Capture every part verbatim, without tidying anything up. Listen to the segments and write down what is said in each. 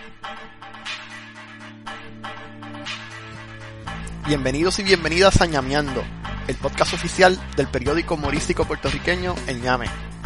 Bienvenidos y bienvenidas a Ñameando, el podcast oficial del periódico humorístico puertorriqueño El Ñame.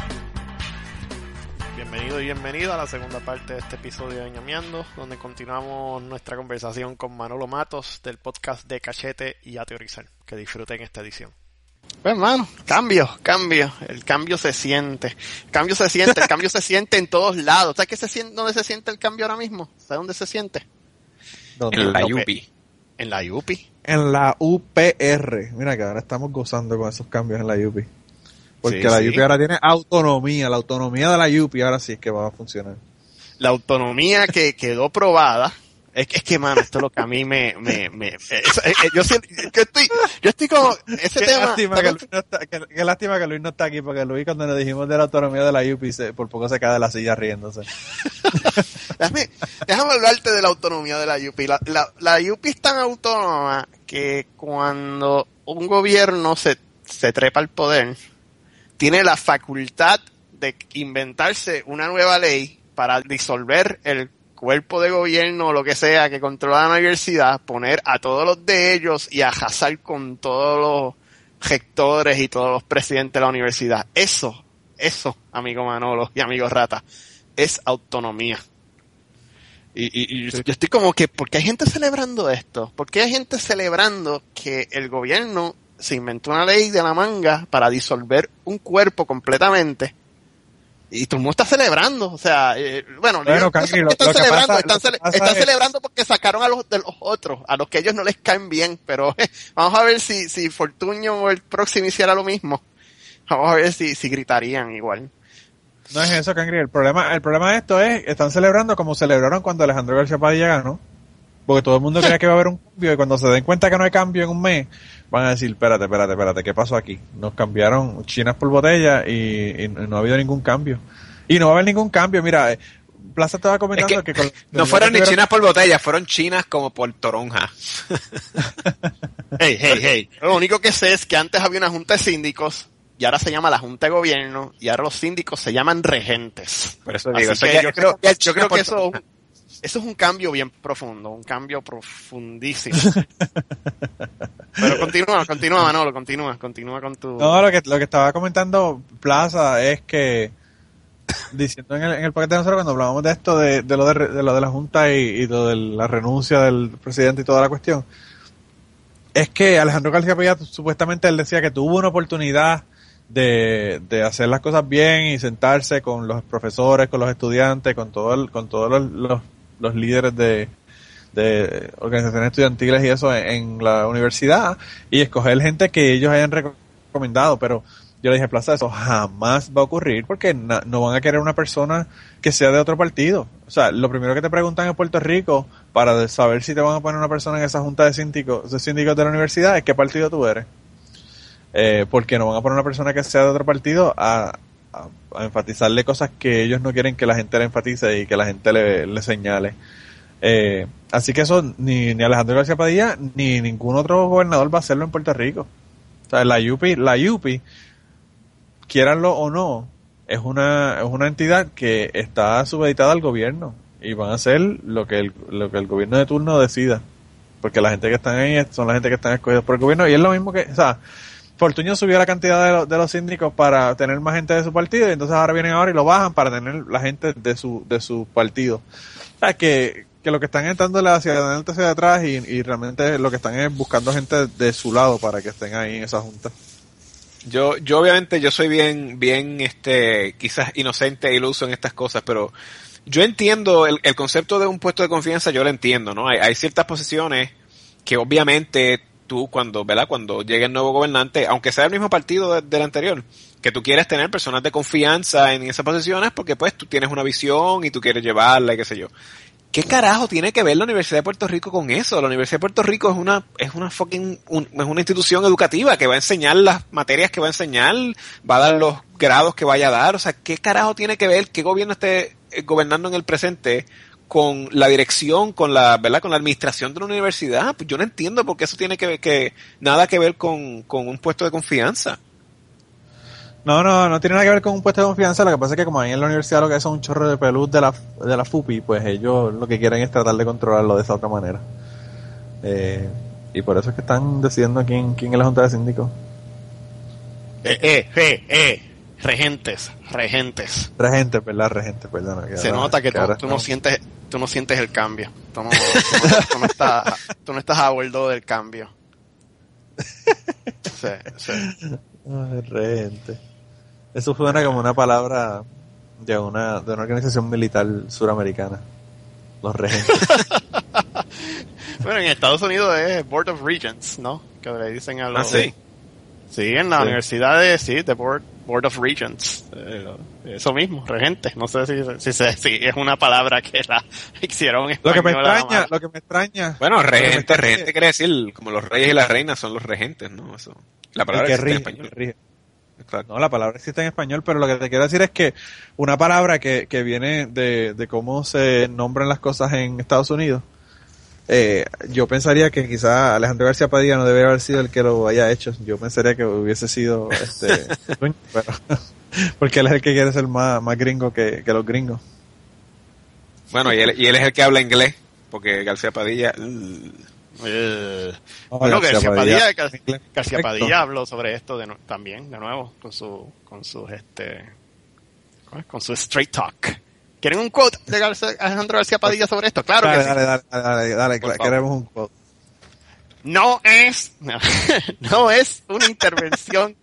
Bienvenido y bienvenida a la segunda parte de este episodio de Ñameando, donde continuamos nuestra conversación con Manolo Matos del podcast de Cachete y A Teorizar. Que disfruten esta edición. Pues hermano, cambio, cambio, el cambio se siente, el cambio se siente, el cambio se siente en todos lados. ¿Sabes qué se siente, dónde se siente el cambio ahora mismo? ¿Sabes dónde se siente? ¿Dónde? En la U P I. En la U P I. En la U P R. Mira que ahora estamos gozando con esos cambios en la U P I. Porque Sí, la sí. U P I ahora tiene autonomía. La autonomía de la U P I ahora sí es que va a funcionar. La autonomía que quedó probada. Es que, es que, mano, esto es lo que a mí me... me, me es- es- yo, siento- yo estoy yo estoy como... Ese Qué tema... lástima, que Luis no está, qué, qué lástima que Luis no está aquí, porque Luis, cuando le dijimos de la autonomía de la U P I, se, por poco se cae de la silla riéndose. déjame, déjame hablarte de la autonomía de la U P I. La, la, la U P I es tan autónoma que cuando un gobierno se, se trepa al poder, tiene la facultad de inventarse una nueva ley para disolver el cuerpo de gobierno o lo que sea que controla la universidad, poner a todos los de ellos y arrasar con todos los rectores y todos los presidentes de la universidad. Eso, eso, amigo Manolo y amigo Rata, es autonomía. Y, y, y Sí. yo estoy como que, ¿por qué hay gente celebrando esto? ¿Por qué hay gente celebrando que el gobierno se inventó una ley de la manga para disolver un cuerpo completamente? Y todo el mundo está celebrando, o sea, eh, bueno, Bueno, yo no sé Cangri, por qué lo- están lo que celebrando, pasa- están, lo que cele- pasa están es- celebrando porque sacaron a los de los otros, a los que ellos no les caen bien, pero eh, vamos a ver si, si Fortunio o el próximo hiciera lo mismo, vamos a ver si, si gritarían igual. No es eso, Cangri. El problema, el problema de esto es, están celebrando como celebraron cuando Alejandro García Padilla ganó. Porque todo el mundo creía que iba a haber un cambio, y cuando se den cuenta que no hay cambio en un mes, van a decir, espérate, espérate, espérate, ¿qué pasó aquí? Nos cambiaron chinas por botella y, y no ha habido ningún cambio. Y no va a haber ningún cambio. Mira, eh, Plaza estaba comentando Es que, que con- No fueron ni tuvieron- chinas por botella, fueron chinas como por toronja. Hey, hey, hey. Lo único que sé es que antes había una junta de síndicos y ahora se llama la junta de gobierno y ahora los síndicos se llaman regentes. Por eso Así digo, eso que ya- yo eso creo, ya es yo China creo por que eso, toronja. eso es un cambio bien profundo, un cambio profundísimo. Pero continúa, continúa Manolo, continúa, continúa con tu... No, lo que, lo que estaba comentando Plaza es que, diciendo en el, en el paquete de nosotros, cuando hablábamos de esto, de, de, lo, de, re- de lo de la Junta y, y lo de la renuncia del presidente y toda la cuestión, es que Alejandro García Padilla, supuestamente él decía que tuvo una oportunidad de, de hacer las cosas bien y sentarse con los profesores, con los estudiantes, con todo el, con todos los, los, los líderes de, de organizaciones estudiantiles y eso en, en la universidad y escoger gente que ellos hayan recomendado, pero yo le dije, Plaza, eso jamás va a ocurrir porque na- no van a querer una persona que sea de otro partido. O sea, lo primero que te preguntan en Puerto Rico para de- saber si te van a poner una persona en esa junta de síndicos, de síndicos de la universidad es qué partido tú eres. Eh, porque no van a poner una persona que sea de otro partido a, a, a enfatizarle cosas que ellos no quieren que la gente le enfatice y que la gente le, le señale. Eh, así que eso ni, ni Alejandro García Padilla ni ningún otro gobernador va a hacerlo en Puerto Rico. O sea, la U P I, la U P I, quieranlo o no, es una, es una entidad que está supeditada al gobierno y van a hacer lo que el, lo que el gobierno de turno decida. Porque la gente que están ahí son la gente que están escogidos por el gobierno y es lo mismo que, o sea, Fortunio subió la cantidad de, lo- de los síndicos para tener más gente de su partido y entonces ahora vienen ahora y lo bajan para tener la gente de su, de su partido. O sea, que, que lo que están entrando hacia adelante, hacia atrás y, y realmente lo que están es buscando gente de su lado para que estén ahí en esa junta. Yo, yo obviamente, yo soy bien, bien, este, quizás inocente e iluso en estas cosas, pero yo entiendo el, el concepto de un puesto de confianza, yo lo entiendo, ¿no? Hay, hay ciertas posiciones que obviamente tú cuando, ¿verdad? Cuando llegue el nuevo gobernante, aunque sea el mismo partido de- del anterior, que tú quieres tener personas de confianza en esas posiciones porque pues tú tienes una visión y tú quieres llevarla y qué sé yo. ¿Qué carajo tiene que ver la Universidad de Puerto Rico con eso? La Universidad de Puerto Rico es una, es una fucking, un- es una institución educativa que va a enseñar las materias que va a enseñar, va a dar los grados que vaya a dar. O sea, ¿qué carajo tiene que ver qué gobierno esté eh, gobernando en el presente con la dirección, con la, ¿verdad? Con la administración de la universidad? Pues yo no entiendo por qué eso tiene que ver, que, nada que ver con, con un puesto de confianza. No, no, no tiene nada que ver con un puesto de confianza. Lo que pasa es que como ahí en la universidad lo que son un chorro de peluz de la, de la F U P I, pues ellos lo que quieren es tratar de controlarlo de esa otra manera. Eh, y por eso es que están decidiendo quién, quién es la Junta de Síndicos. Eh, eh, eh, eh. Regentes, regentes. Regentes, ¿verdad? Regentes, perdona. Se ahora, nota que, que tú, ahora tú no sientes, tú no sientes el cambio. Tú no, tú no, tú no estás, tú no estás a bordo del cambio. Sí, sí. Ay, regente. Eso suena como una palabra de una, de una organización militar suramericana. Los regentes. Bueno, en Estados Unidos es Board of Regents, ¿no? Que le dicen a los... Ah, sí. Sí, en la Sí. universidad de, sí, the Board, Board of Regents. Eh, eso mismo, regentes. No sé si, si, si, si es una palabra que la hicieron en Lo que me español, extraña, la- lo que me extraña. Bueno, lo que me regente, extraña regente quiere decir como los reyes y las reinas son los regentes, ¿no? Eso. La es palabra que existe rige, en español. que rige. Exacto. No, la palabra existe en español, pero lo que te quiero decir es que una palabra que, que viene de, de cómo se nombran las cosas en Estados Unidos, eh, yo pensaría que quizá Alejandro García Padilla no debería haber sido el que lo haya hecho. Yo pensaría que hubiese sido este Luño, pero, porque él es el que quiere ser más, más gringo que, que los gringos. Bueno, y él, y él es el que habla inglés, porque García Padilla... uh, Eh, No, bueno, García Padilla, Gar- inglés, García perfecto. Padilla habló sobre esto de, nu- también, de nuevo, con su, con sus, este, ¿cómo es? Con su straight talk. ¿Quieren un quote de García- Alejandro García Padilla sobre esto? Claro Dale, que sí. dale, dale, dale, dale, dale, Por favor. queremos un quote. No es, no, no es una intervención,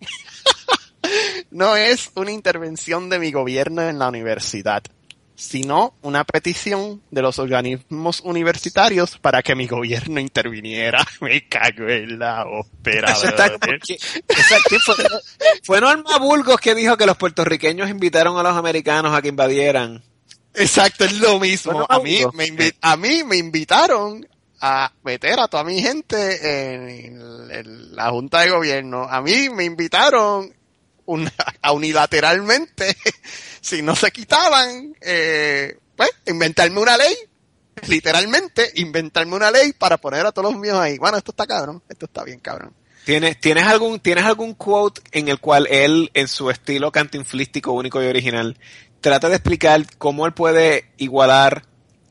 no es una intervención de mi gobierno en la universidad, sino una petición de los organismos universitarios para que mi gobierno interviniera. Me cago en la ópera. Eso está como que- Exacto, fue, fue Norma Burgos que dijo que los puertorriqueños invitaron a los americanos a que invadieran. Exacto, es lo mismo. Bueno, A mí, Burgos. me invi- a mí me invitaron a meter a toda mi gente en, en la Junta de Gobierno. A mí me invitaron una, a unilateralmente, si no se quitaban, eh, pues, inventarme una ley, literalmente, inventarme una ley para poner a todos los míos ahí. Bueno, esto está cabrón, esto está bien cabrón. ¿Tienes, tienes algún, tienes algún quote en el cual él, en su estilo cantinflístico único y original, trata de explicar cómo él puede igualar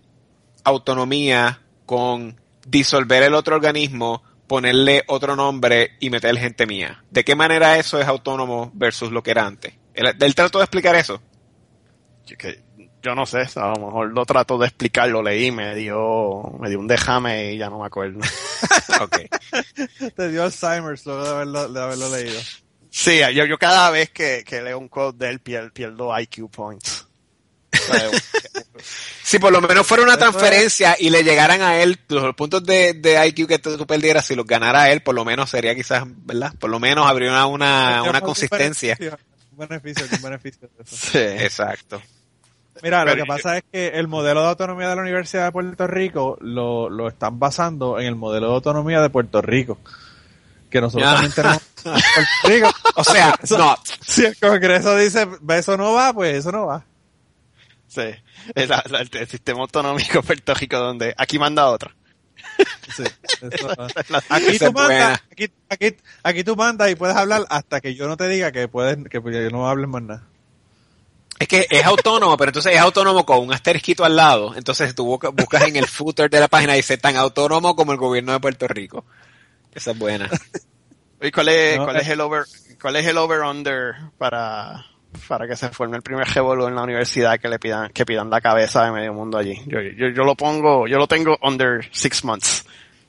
autonomía con disolver el otro organismo, ponerle otro nombre y meter gente mía? ¿De qué manera eso es autónomo versus lo que era antes? ¿Él, él trató de explicar eso? Yo, que, yo no sé, a lo mejor lo trato de explicar, lo leí, me dio, me dio un déjame y ya no me acuerdo. Okay. Te dio Alzheimer's luego de haberlo, de haberlo leído. Sí, yo, yo cada vez que, que leo un quote de él pierdo, pierdo I Q points. O sea, Si por lo menos fuera una Eso es- transferencia y le llegaran a él los puntos de, de I Q que tú, tú perdieras, si los ganara a él, por lo menos sería quizás, ¿verdad? Por lo menos habría una, una, una consistencia. Un beneficio, un beneficio de eso. sí. Exacto. Mira, lo Pero que pasa es que el modelo de autonomía de la Universidad de Puerto Rico lo, lo están basando en el modelo de autonomía de Puerto Rico. Que nosotros Ya. también tenemos en Puerto Rico. O sea, no, Si el Congreso dice, eso no va, pues eso no va. Sí, es la- la- el, sistema autonómico de Puerto Rico donde aquí manda otro. Sí, eso va. La- Aquí Esa tú es buena. mandas, aquí, aquí, aquí tú mandas y puedes hablar hasta que yo no te diga que puedes, que no hables más nada. es que es autónomo, pero entonces es autónomo con un asterisquito al lado. Entonces tú buscas, buscas en el footer de la página y dice tan autónomo como el gobierno de Puerto Rico. Esa es buena. Oye, ¿cuál es, No, cuál eh. es el over, cuál es el over under para, para que se forme el primer revolú en la universidad que le pidan, que pidan la cabeza de medio mundo allí? Yo, yo, yo lo pongo, yo lo tengo under six months.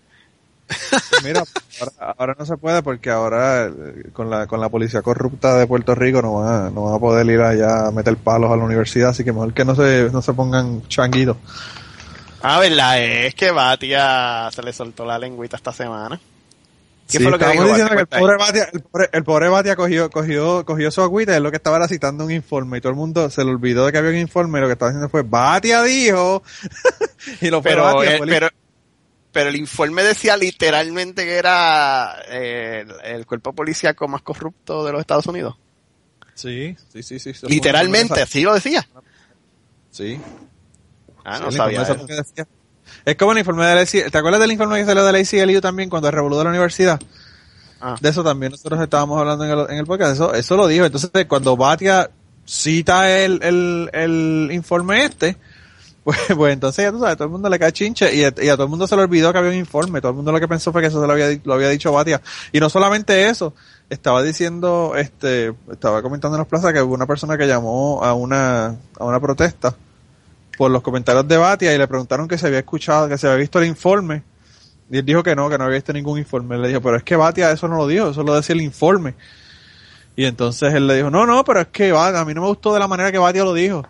Mira, ahora, ahora no se puede porque ahora eh, con la con la policía corrupta de Puerto Rico no van a, no van a poder ir allá a meter palos a la universidad, así que mejor que no se no se pongan changuitos. Ah, verdad, es que Batia se le soltó la lengüita esta semana. ¿Qué Sí, fue lo que estábamos dijo? diciendo que el Cuenta ahí. pobre Batia, el pobre, el pobre Batia cogió, cogió, cogió su agüita y es lo que estaba era citando un informe y todo el mundo se le olvidó de que había un informe y lo que estaba diciendo fue Batia dijo y lo fue Pero, Batia, eh, fue el- pero, pero el informe decía literalmente que era eh, el, el cuerpo policíaco más corrupto de los Estados Unidos. sí, sí, sí, sí, eso fue un Literalmente, informe de así lo decía. esa- sí. Ah, Sí, no el sabía informe eso. de esa- que decía. Es como el informe de la I C, ¿te acuerdas del informe que salió de la A C L U también cuando revolvió de la universidad? ah. de eso también nosotros estábamos hablando en el, en el podcast, eso, eso lo dijo. Entonces, cuando Bhatia cita el, el, el informe este, pues, pues entonces ya tú sabes, todo el mundo le cae chinche y a, y a todo el mundo se le olvidó que había un informe. Todo el mundo lo que pensó fue que eso se lo había, lo había dicho Bhatia. Y no solamente eso, estaba diciendo, este, estaba comentando en las plazas que hubo una persona que llamó a una, a una protesta por los comentarios de Bhatia y le preguntaron que se había escuchado, que se había visto el informe. Y él dijo que no, que no había visto ningún informe. Él le dijo, pero es que Bhatia eso no lo dijo, eso lo decía el informe. Y entonces él le dijo, no, no, pero es que a mí no me gustó de la manera que Bhatia lo dijo.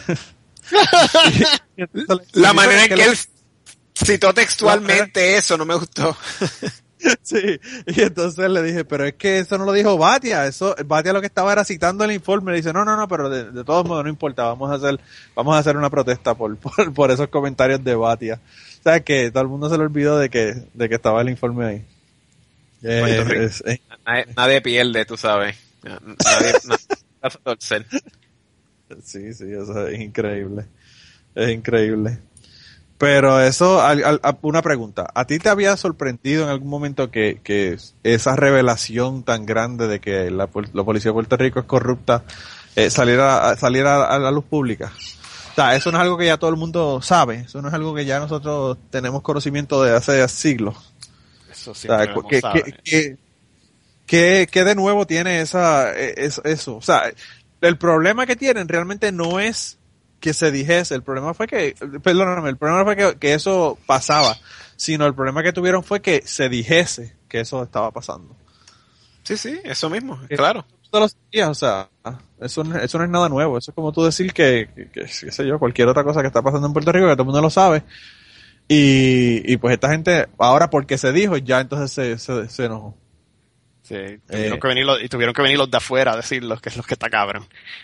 y, y la manera en que él citó textualmente eso no me gustó. Sí, y entonces le dije, pero es que eso no lo dijo Bhatia, eso, Bhatia lo que estaba era citando el informe. Le dice, no, no, no, pero de, de todos modos no importa, vamos a hacer, vamos a hacer una protesta por, por, por esos comentarios de Bhatia. O sea que todo el mundo se le olvidó de que, de que estaba el informe ahí. Eh, es, es, nadie, nadie pierde, tú sabes. Nadie, nadie Sí, sí, eso es increíble. Es increíble. Pero eso, al, al, una pregunta. ¿A ti te había sorprendido en algún momento que, que esa revelación tan grande de que la, la policía de Puerto Rico es corrupta eh, saliera, saliera a la luz pública? O sea, eso no es algo que ya todo el mundo sabe. Eso no es algo que ya nosotros tenemos conocimiento de hace siglos. Eso siempre o sea, que, que, que, que, que de nuevo tiene esa, eso, eso. O sea, el problema que tienen realmente no es que se dijese, el problema fue que, perdóname, el problema fue que, que eso pasaba, sino el problema que tuvieron fue que se dijese que eso estaba pasando. Sí, sí, eso mismo, que, claro. Todos los días, o sea, eso no, eso no es nada nuevo, eso es como tú decir que, que, que, qué sé yo, cualquier otra cosa que está pasando en Puerto Rico, que todo el mundo lo sabe, y, y pues esta gente, ahora porque se dijo, ya entonces se, se, se enojó. Sí, tuvieron eh, que venir los, y tuvieron que venir los de afuera a decirlo, que es los que está cabrón.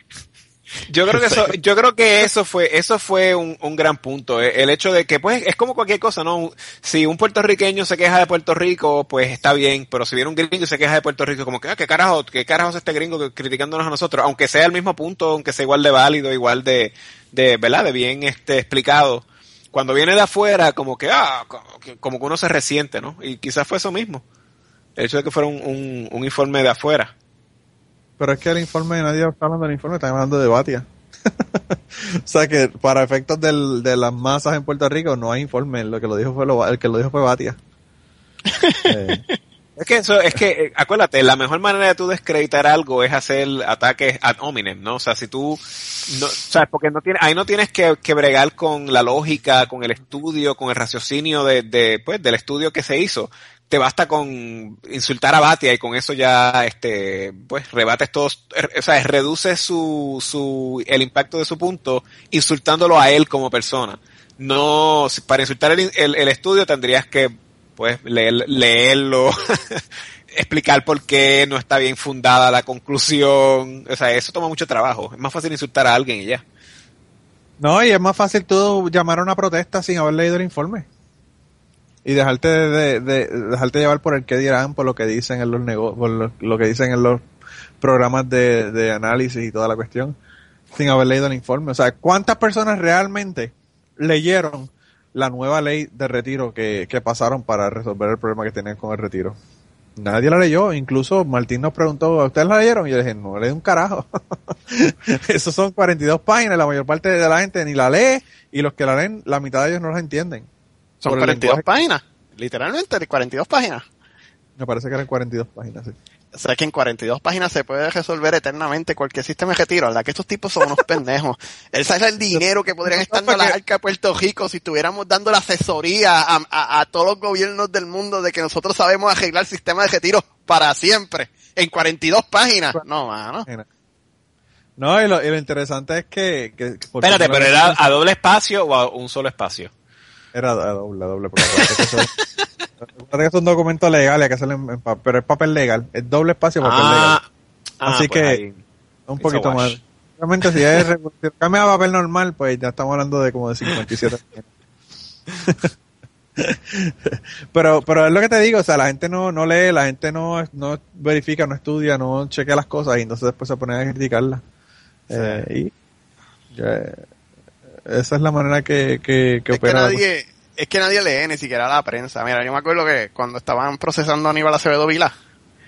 Yo creo que eso, yo creo que eso fue, eso fue un, un gran punto. El hecho de que, pues, es como cualquier cosa, ¿no? Si un puertorriqueño se queja de Puerto Rico, pues está bien, pero si viene un gringo y se queja de Puerto Rico, como que, ah, qué carajo, qué carajo es este gringo criticándonos a nosotros, aunque sea el mismo punto, aunque sea igual de válido, igual de, de, ¿verdad? De bien, este, explicado. Cuando viene de afuera, como que, ah, como que, como que uno se resiente, ¿no? Y quizás fue eso mismo. El hecho de que fuera un, un, un informe de afuera. Pero es que el informe, nadie está hablando del informe, están hablando de Bhatia. O sea que para efectos del, de las masas en Puerto Rico no hay informe, lo que lo dijo fue lo, el que lo dijo fue Bhatia. eh. Es que eso, es que, acuérdate, la mejor manera de tú descreditar algo es hacer ataques ad hominem, ¿no? O sea, si tú, no, o sea, porque no tienes, ahí no tienes que, que bregar con la lógica, con el estudio, con el raciocinio de, de, pues, del estudio que se hizo. Te basta con insultar a Bhatia y con eso ya, este, pues, rebates todos, o sea, reduces su, su, el impacto de su punto insultándolo a él como persona. No, para insultar el, el, el estudio tendrías que, pues, leer, leerlo, explicar por qué no está bien fundada la conclusión. O sea, eso toma mucho trabajo. Es más fácil insultar a alguien y ya. No, y es más fácil tú llamar a una protesta sin haber leído el informe. Y dejarte de, de, de dejarte llevar por el que dirán, por lo que dicen en los negocios, por lo, lo que dicen en los programas de, de análisis y toda la cuestión, sin haber leído el informe. O sea, ¿cuántas personas realmente leyeron la nueva ley de retiro que, que pasaron para resolver el problema que tenían con el retiro? Nadie la leyó. Incluso Martín nos preguntó, ¿ustedes la leyeron? Y yo dije, no leí un carajo. Esos son cuarenta y dos páginas, la mayor parte de la gente ni la lee, y los que la leen, la mitad de ellos no la entienden. Son cuarenta y dos páginas, literalmente cuarenta y dos páginas. Me parece que eran cuarenta y dos páginas, sí. O sea que en cuarenta y dos páginas se puede resolver eternamente cualquier sistema de retiro. La que estos tipos son unos pendejos. Él sabe el dinero que podrían estar dando a la arca de Puerto Rico si estuviéramos dando la asesoría a, a, a todos los gobiernos del mundo de que nosotros sabemos arreglar el sistema de retiro para siempre. En cuarenta y dos páginas. No, mano. No, y lo, y lo interesante es que... que Espérate, pero ¿era a doble espacio o a un solo espacio? Era a doble, a doble. Recuerda que es un documento legal, hay que hacerlo en, en papel, pero es papel legal, es doble espacio papel ah, legal. Así ah, pues que ahí, un poquito más. Realmente si es si cambia a papel normal, pues ya estamos hablando de como de cincuenta y siete. pero pero es lo que te digo, o sea, la gente no no lee, la gente no no verifica, no estudia, no chequea las cosas y entonces después se pone a criticarlas. Sí. Eh, y ya, esa es la manera que, que, que es opera. Que nadie, es que nadie lee, ni siquiera la prensa. Mira, yo me acuerdo que cuando estaban procesando a Aníbal Acevedo Vilá,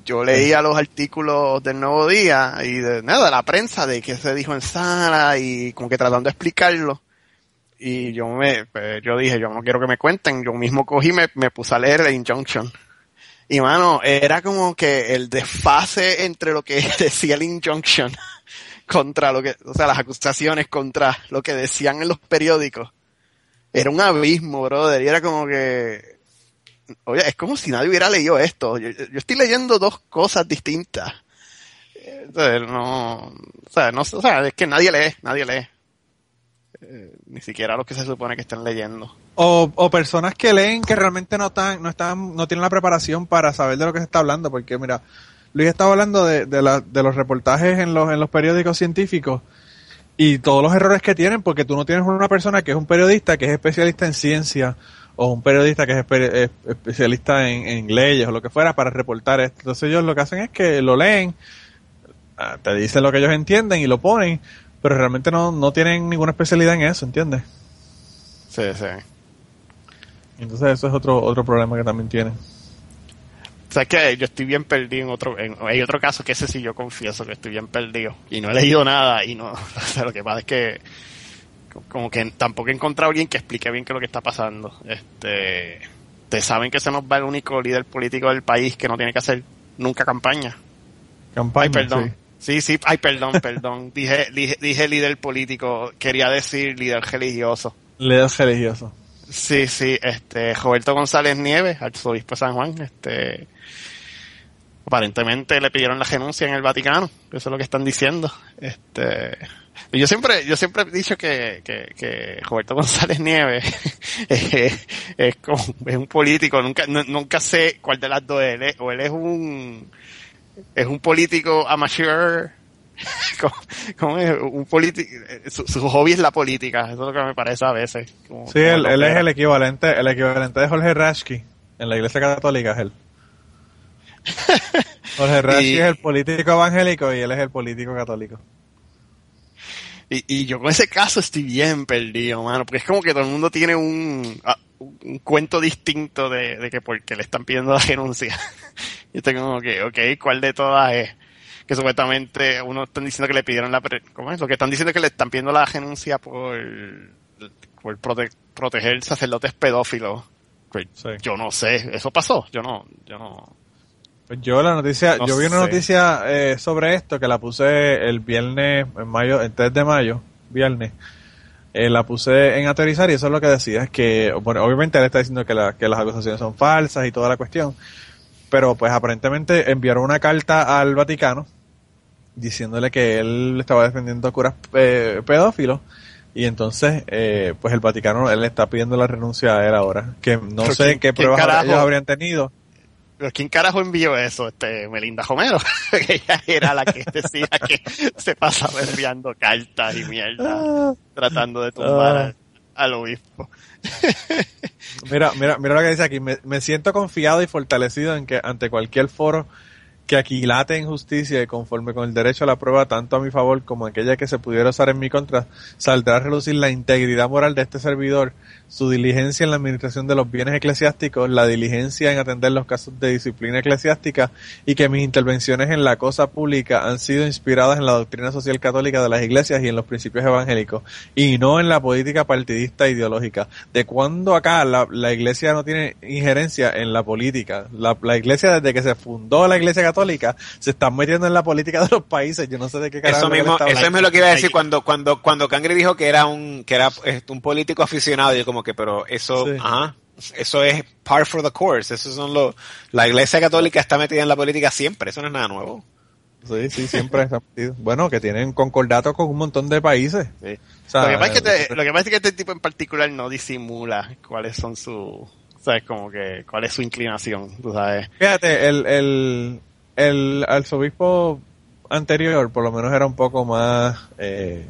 yo leía los artículos del Nuevo Día y de nada, de la prensa, de qué se dijo en sala y como que tratando de explicarlo. Y yo me, pues, yo dije, yo no quiero que me cuenten, yo mismo cogí y me, me puse a leer la injunction. Y mano, era como que el desfase entre lo que decía el injunction contra lo que, o sea, las acusaciones contra lo que decían en los periódicos. Era un abismo, brother, y era como que, oye, es como si nadie hubiera leído esto. Yo, yo estoy leyendo dos cosas distintas. Entonces, no, o sea, no, o sea, es que nadie lee, nadie lee. Eh, ni siquiera los que se supone que están leyendo. O, o personas que leen que realmente no están, no están, no tienen la preparación para saber de lo que se está hablando, porque mira, Luis estaba hablando de, de, la, de los reportajes en los, en los periódicos científicos y todos los errores que tienen, porque tú no tienes una persona que es un periodista que es especialista en ciencia o un periodista que es espe- especialista en, en leyes o lo que fuera para reportar esto. Entonces ellos lo que hacen es que lo leen, te dicen lo que ellos entienden y lo ponen, pero realmente no, no tienen ninguna especialidad en eso, ¿entiendes? Sí, sí. Entonces eso es otro otro problema que también tienen. O sea, es que yo estoy bien perdido en otro, en, hay otro caso que ese sí yo confieso que estoy bien perdido y no he leído nada y no, o sea, lo que pasa es que como que tampoco he encontrado a alguien que explique bien qué es lo que está pasando. Este, ustedes saben que se nos va el único líder político del país que no tiene que hacer nunca campaña. Campaña, ay, perdón. Sí, Sí, sí, ay, perdón, perdón. Dije, dije, dije líder político, quería decir líder religioso. Líder religioso. Sí, sí, este, Roberto González Nieves, arzobispo de San Juan, este, aparentemente le pidieron la renuncia en el Vaticano, eso es lo que están diciendo. Este, yo siempre, yo siempre he dicho que, que, que Roberto González Nieves es, es como, es un político, nunca, no, nunca sé cuál de las dos él es, o él es un, es un político amateur, como, como es un político, su, su hobby es la política, eso es lo que me parece a veces. Como, sí, él, él es el equivalente, el equivalente de Jorge Rashki en la Iglesia Católica, es él. Jorge Rashki y, es el político evangélico y él es el político católico. Y, y yo con ese caso estoy bien perdido, mano, porque es como que todo el mundo tiene un, un cuento distinto de, de que porque le están pidiendo la renuncia. Y estoy como que, ok, ¿cuál de todas es? Que supuestamente uno están diciendo que le pidieron la, ¿cómo es? Lo que están diciendo es que le están pidiendo la renuncia por, por prote, proteger sacerdotes pedófilos. Pues sí. Yo no sé, eso pasó, yo no, yo no. Pues yo la noticia, no yo vi una sé. noticia eh, sobre esto que la puse el viernes, en mayo, el tres de mayo, viernes, eh, la puse en Aterrizar y eso es lo que decía, es que, bueno, obviamente él está diciendo que, la, que las acusaciones son falsas y toda la cuestión, pero pues aparentemente enviaron una carta al Vaticano diciéndole que él estaba defendiendo a curas eh, pedófilos y entonces eh, pues el Vaticano, él le está pidiendo la renuncia a él ahora, que no pero sé quién, qué pruebas carajo, ellos habrían tenido. Pero ¿quién carajo envió eso? Este, Melinda Romero, que ella era la que decía que se pasaba enviando cartas y mierda, tratando de tumbar al, al obispo. Mira, mira, mira lo que dice aquí, me, me siento confiado y fortalecido en que ante cualquier foro que aquilate en justicia y conforme con el derecho a la prueba tanto a mi favor como aquella que se pudiera usar en mi contra, saldrá a relucir la integridad moral de este servidor, su diligencia en la administración de los bienes eclesiásticos, la diligencia en atender los casos de disciplina eclesiástica y que mis intervenciones en la cosa pública han sido inspiradas en la doctrina social católica de las iglesias y en los principios evangélicos y no en la política partidista ideológica. ¿De cuándo acá la, la iglesia no tiene injerencia en la política? La, la iglesia desde que se fundó la iglesia católica católica se están metiendo en la política de los países. Yo no sé de qué carajo. Eso mismo, eso es lo que iba a decir cuando cuando cuando Cangre dijo que era un que era un político aficionado. Yo como que, pero eso, sí. Ajá, eso es par for the course. Eso son los, la Iglesia Católica está metida en la política siempre. Eso no es nada nuevo. Sí, sí, siempre está metido. Bueno, que tienen concordato con un montón de países. Sí. O sea, lo que pasa es que te, lo que pasa es que este tipo en particular no disimula cuáles son sus, sabes, como que cuál es su inclinación, tú sabes. Fíjate, el el el arzobispo anterior por lo menos era un poco más eh,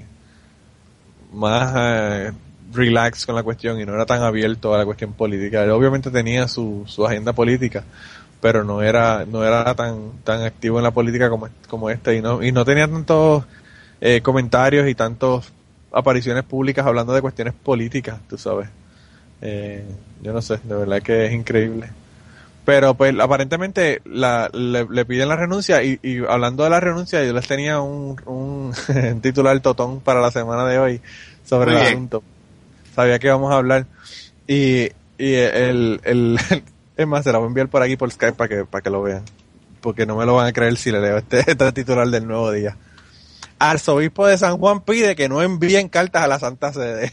más eh, relax con la cuestión y no era tan abierto a la cuestión política. Él obviamente tenía su su agenda política, pero no era no era tan tan activo en la política como como este y no y no tenía tantos eh, comentarios y tantos apariciones públicas hablando de cuestiones políticas, tú sabes. Eh, yo no sé, de verdad que es increíble. Pero pues aparentemente la, le, le piden la renuncia y, y hablando de la renuncia yo les tenía un, un titular totón para la semana de hoy sobre Muy el bien. asunto. Sabía que íbamos a hablar y, y el, el, es más, se la voy a enviar por aquí por Skype para que, para que lo vean. Porque no me lo van a creer si le leo este, este titular del Nuevo Día. Arzobispo de San Juan pide que no envíen cartas a la Santa Sede.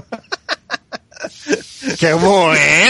¡Qué bueno!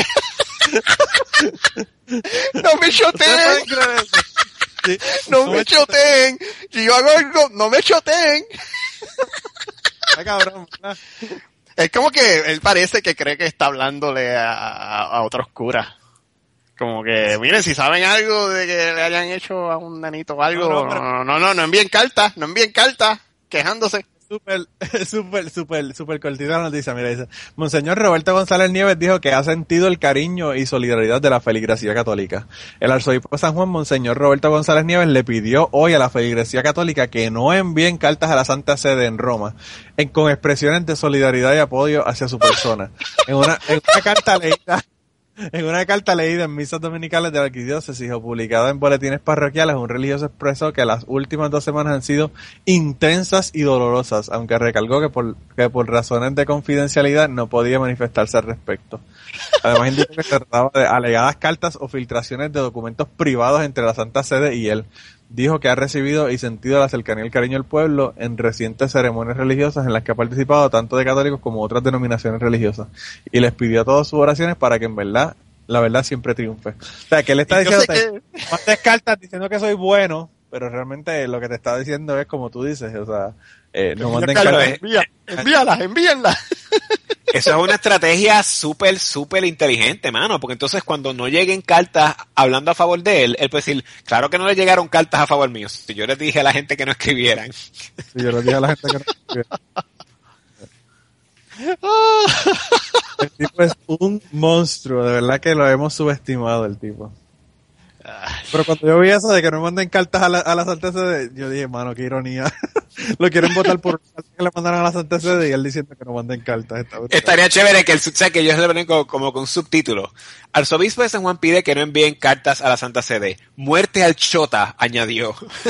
¡No me choteen! Sí. ¡No me choteen! Si yo hago algo, no me choteen. Ah, cabrón. Ah. Es como que él parece que cree que está hablándole a, a, a otros curas. Como que, miren, si saben algo de que le hayan hecho a un nanito o algo, No, no, no, pero- no, no, no, no envíen cartas, no envíen cartas, quejándose. Súper, súper, súper, súper cortita la noticia, mira, dice, Monseñor Roberto González Nieves dijo que ha sentido el cariño y solidaridad de la feligresía católica. El arzobispo de San Juan, Monseñor Roberto González Nieves, le pidió hoy a la feligresía católica que no envíen cartas a la Santa Sede en Roma, en, con expresiones de solidaridad y apoyo hacia su persona. En una, en una carta leída, en una carta leída en misas dominicales de la arquidiócesis o publicada en boletines parroquiales, un religioso expresó que las últimas dos semanas han sido intensas y dolorosas, aunque recalcó que por, que por razones de confidencialidad no podía manifestarse al respecto. Además indicó que se trataba de alegadas cartas o filtraciones de documentos privados entre la Santa Sede y él. Dijo que ha recibido y sentido la cercanía y el cariño del pueblo en recientes ceremonias religiosas en las que ha participado tanto de católicos como otras denominaciones religiosas. Y les pidió a todas sus oraciones para que en verdad, la verdad siempre triunfe. O sea, que él está Y yo diciendo, sé te mandes cartas diciendo que soy bueno, pero realmente lo que te está diciendo es como tú dices, o sea, eh, no manden Carlos, cartas. envía, envíalas, envíenlas. Eso es una estrategia súper, súper inteligente, mano, porque entonces cuando no lleguen cartas hablando a favor de él, él puede decir, claro que no le llegaron cartas a favor mío, si yo les dije a la gente que no escribieran. Y yo le dije a la gente que no. El tipo es un monstruo, de verdad que lo hemos subestimado el tipo. Pero cuando yo vi eso de que no manden cartas a la, a la Santa Sede, yo dije, mano, qué ironía. Lo quieren votar por que le mandaron a la Santa Sede y él diciendo que no manden cartas. Está brutal. Estaría chévere que el, o sea, que ellos le ponen como, como con subtítulo. Arzobispo de San Juan pide que no envíen cartas a la Santa Sede. Muerte al chota, añadió.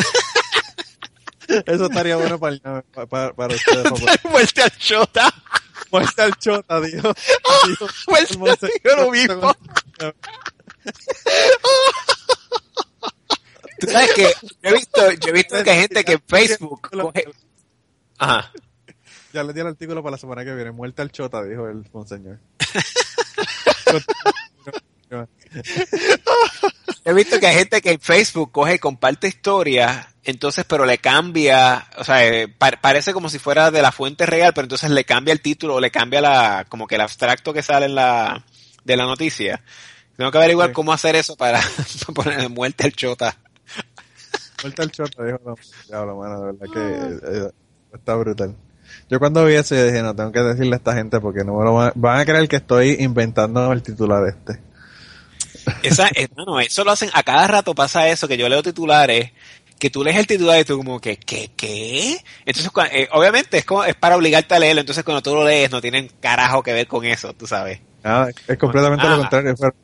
Eso estaría bueno para, para, para, para ustedes. Para Muerte al chota. muerte al chota, dijo. dijo Muerte al señor obispo. Tú sabes que yo he visto, yo he visto que hay gente que en Facebook coge... Ajá. Ya le di el artículo para la semana que viene. Muerte al chota, dijo el monseñor. He visto que hay gente que en Facebook coge y comparte historias, entonces pero le cambia, o sea, eh, pa- parece como si fuera de la fuente real, pero entonces le cambia el título o le cambia la, como que el abstracto que sale en la, de la noticia. Tengo que averiguar Sí. cómo hacer eso para poner muerte al chota. Muerte al chota, dijo no, diablo, mano, de verdad que eh, está brutal. Yo cuando vi eso yo dije, no, tengo que decirle a esta gente porque no me lo van, van a creer que estoy inventando el titular este. Esa, hermano, eso lo hacen, a cada rato pasa eso, que yo leo titulares, que tú lees el titular y tú como que, ¿qué? ¿Qué? Entonces, cua- eh, obviamente es como, es para obligarte a leerlo, entonces cuando tú lo lees no tienen carajo que ver con eso, tú sabes. Nada, es completamente Ah. lo contrario. Pero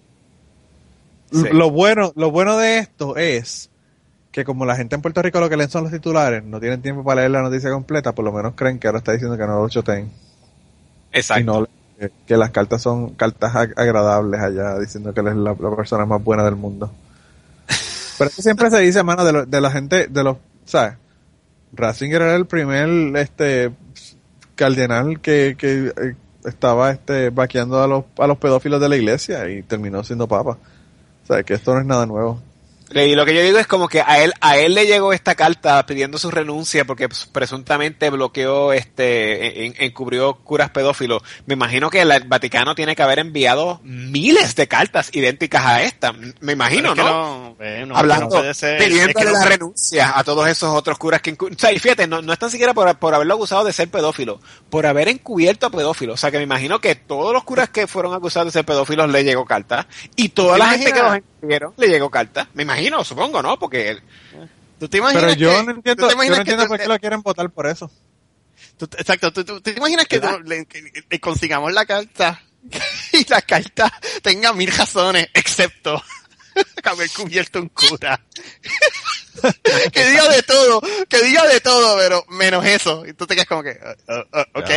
Sí. lo bueno, lo bueno de esto es que como la gente en Puerto Rico lo que leen son los titulares, no tienen tiempo para leer la noticia completa, por lo menos creen que ahora está diciendo que no lo choteen. Exacto. Y no que, que las cartas son cartas ag- agradables allá, diciendo que él es la, la persona más buena del mundo. Pero eso siempre se dice, mano, de, lo- de la gente, de los, ¿sabes? Ratzinger era el primer, este, cardenal que, que eh, estaba, este, vaqueando a los, a los pedófilos de la iglesia y terminó siendo papa. O sea, que esto no es nada nuevo. Y lo que yo digo es como que a él, a él le llegó esta carta pidiendo su renuncia porque pues, presuntamente bloqueó, este, en- encubrió curas pedófilos. Me imagino que el Vaticano tiene que haber enviado miles de cartas idénticas a esta. Me imagino, Pero es que ¿no? no, eh, no, Hablando, no puede ser. pidiéndole Es que no- la renuncia a todos esos otros curas que encu- o sea, y fíjate, no, no es tan siquiera por, por haberlo acusado de ser pedófilo, por haber encubierto a pedófilos. O sea, que me imagino que todos los curas que fueron acusados de ser pedófilos le llegó carta, y toda ¿Te la gente que imaginas? los encubrieron le llegó carta. Me imagino, supongo, ¿no? Porque ¿Tú te imaginas Pero yo que- no tú entiendo, te yo no imaginas que entiendo tú- por qué lo quieren votar por eso. tú- exacto, ¿tú, tú, tú te imaginas que, ¿Verdad? tú- le, que le consigamos la carta y la carta tenga mil razones, excepto haber cubierto un cura. Que diga de todo, que diga de todo, pero menos eso. Y tú te quedas como que, uh, uh, ok.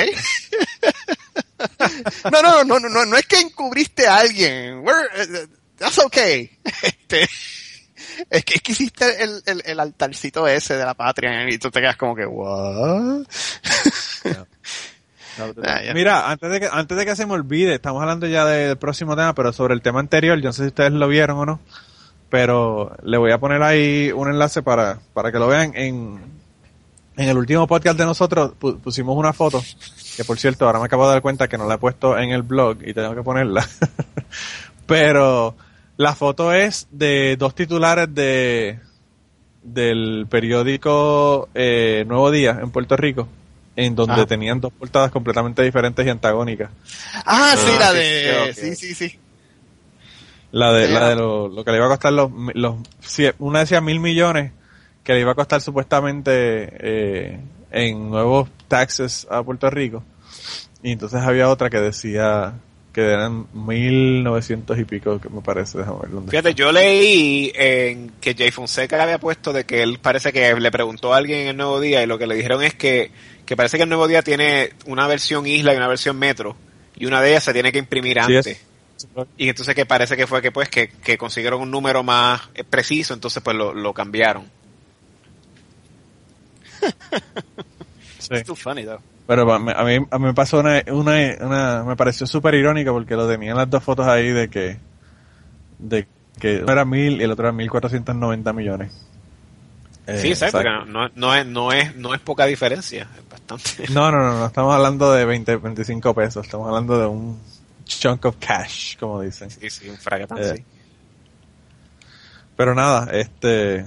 no, no, no, no, no, no es que encubriste a alguien. We're, uh, that's okay. Este, es que, es que hiciste el, el, el altarcito ese de la patria y tú te quedas como que, what? Yeah. No, ah, yeah. Mira, antes de que antes de que se me olvide, estamos hablando ya de, del próximo tema, pero sobre el tema anterior, yo no sé si ustedes lo vieron o no, pero le voy a poner ahí un enlace para para que lo vean. En en el último podcast de nosotros pusimos una foto, que por cierto, ahora me acabo de dar cuenta que no la he puesto en el blog y tengo que ponerla. Pero la foto es de dos titulares de del periódico eh, Nuevo Día en Puerto Rico, en donde ah. tenían dos portadas completamente diferentes y antagónicas. Ah, sí, la de... Sí, sí, sí. La de, la de lo, lo que le iba a costar los... los una decía mil millones, que le iba a costar supuestamente eh, en nuevos taxes a Puerto Rico. Y entonces había otra que decía que eran mil novecientos y pico, que me parece. Déjame ver dónde Fíjate, está. yo leí en que Jay Fonseca había puesto de que él parece que le preguntó a alguien en el Nuevo Día y lo que le dijeron es que, que parece que el Nuevo Día tiene una versión isla y una versión metro y una de ellas se tiene que imprimir antes. Sí, y entonces que parece que fue que pues que, que consiguieron un número más preciso, entonces pues lo, lo cambiaron. Sí. It's too funny though. Pero a mí, a mí, a mí me pasó una, una, una me pareció súper irónica porque lo tenían las dos fotos ahí de que, de que uno era mil y el otro era mil cuatrocientos noventa millones. Eh, sí, exacto, porque no, no es, no es, no es poca diferencia, es bastante. No, no, no, no estamos hablando de veinte, veinticinco pesos, estamos hablando de un chunk of cash, como dicen. Sí, sí, un fragatán, eh, sí. Pero nada, este,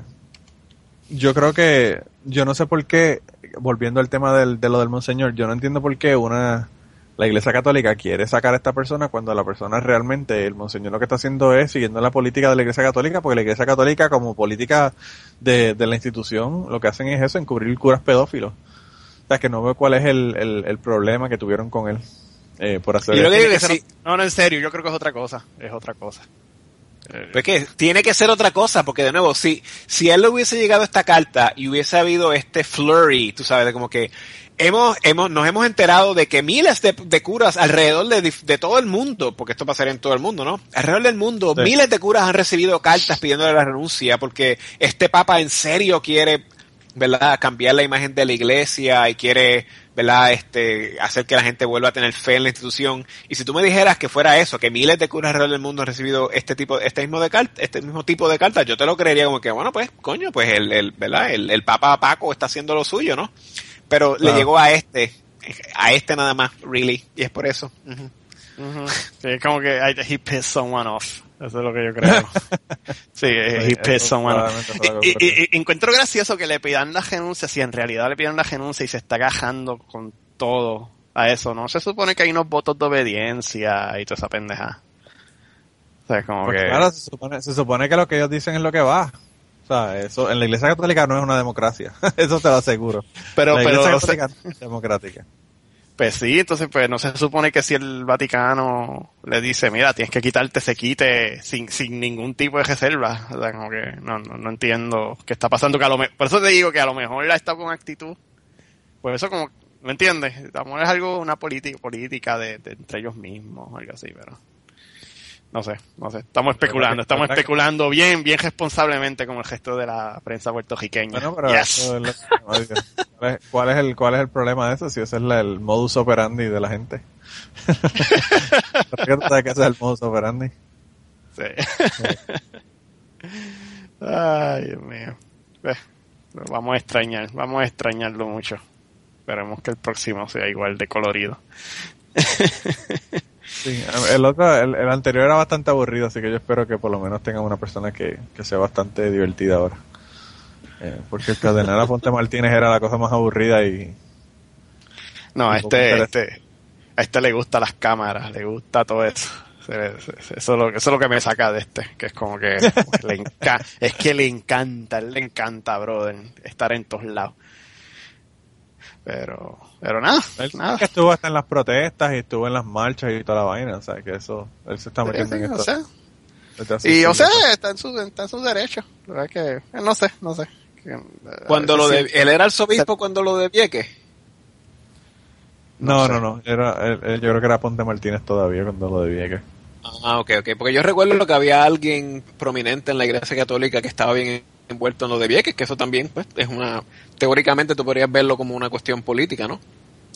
yo creo que, yo no sé por qué, volviendo al tema del, de lo del Monseñor, yo no entiendo por qué una, la Iglesia Católica quiere sacar a esta persona cuando la persona realmente, el Monseñor lo que está haciendo es siguiendo la política de la Iglesia Católica, porque la Iglesia Católica como política de, de la institución, lo que hacen es eso, encubrir curas pedófilos. O sea, que no veo cuál es el, el, el problema que tuvieron con él, eh, por hacer eso. Que que sí. No, no, en serio, yo creo que es otra cosa, es otra cosa. Pero es que tiene que ser otra cosa, porque de nuevo, si, si a él le hubiese llegado esta carta y hubiese habido este flurry, tú sabes, de como que hemos, hemos, nos hemos enterado de que miles de, de curas alrededor de, de todo el mundo, porque esto pasaría en todo el mundo, ¿no? Alrededor del mundo, sí. Miles de curas han recibido cartas pidiéndole la renuncia porque este papa en serio quiere, ¿verdad?, cambiar la imagen de la iglesia y quiere, ¿verdad?, este, hacer que la gente vuelva a tener fe en la institución. Y si tú me dijeras que fuera eso, que miles de curas alrededor del mundo han recibido este tipo, este mismo de carta, este mismo tipo de cartas, yo te lo creería como que, bueno, pues, coño, pues el, el, ¿verdad?, el, el Papa Paco está haciendo lo suyo, ¿no? Pero claro, le llegó a este, a este nada más, really, y es por eso. Uh-huh. Uh-huh. Sí, es como que I, he pissed someone off. Eso es lo que yo creo. Sí, he pissed someone off. Y, y, y encuentro gracioso que le pidan la renuncia, si en realidad le pidan la renuncia y se está agajando con todo a eso, ¿no? Se supone que hay unos votos de obediencia y toda esa pendeja. O sea, como pues que... Claro, se supone, se supone que lo que ellos dicen es lo que va. O sea, eso, en la Iglesia Católica no es una democracia. Eso te lo aseguro. Pero, la pero, Iglesia Católica o sea, no es democrática. Pues sí, entonces pues no se supone que si el Vaticano le dice, mira, tienes que quitarte, se quite sin sin ningún tipo de reserva. O sea, como que no no, no entiendo qué está pasando. Que a lo me- Por eso te digo que a lo mejor la está con actitud. Por eso como, ¿me entiendes? A lo mejor es algo, una política política de, de entre ellos mismos, algo así, pero... No sé, no sé. Estamos especulando, estamos especulando bien, bien responsablemente como el gesto de la prensa puertorriqueña. Bueno, pero yes. eso es lo, ¿cuál, es, ¿Cuál es el cuál es el problema de eso? Si ese es la, el modus operandi de la gente. ¿Tú sabes que ese es el modus operandi? Sí. Sí. Ay, Dios mío. Eh, vamos a extrañar, vamos a extrañarlo mucho. Esperemos que el próximo sea igual de colorido. Sí, el otro, el, el anterior era bastante aburrido, así que yo espero que por lo menos tengan una persona que, que sea bastante divertida ahora. Eh, porque el cardenal Aponte Martínez era la cosa más aburrida y... No, a este, este, a este le gusta las cámaras, le gusta todo eso. Eso es lo, eso es lo que me saca de este, que es como que le encanta, es que le encanta, le encanta, brother, estar en todos lados. Pero, pero nada, él nada. Que estuvo hasta en las protestas y estuvo en las marchas y toda la vaina, o sea, que eso, él se está metiendo sí, en o esto. sea, Y o sea, está en su, está en sus derechos. La verdad que, no sé, no sé. Que, cuando lo de, sí. Él era arzobispo se, cuando lo de Vieques. No, no, no, no. Era, él, él, yo creo que era Ponte Martínez todavía cuando lo de Vieques. Ah, ok, ok. Porque yo recuerdo que había alguien prominente en la Iglesia Católica que estaba bien envuelto en lo de Vieques, que eso también, pues, es una, teóricamente tú podrías verlo como una cuestión política, ¿no?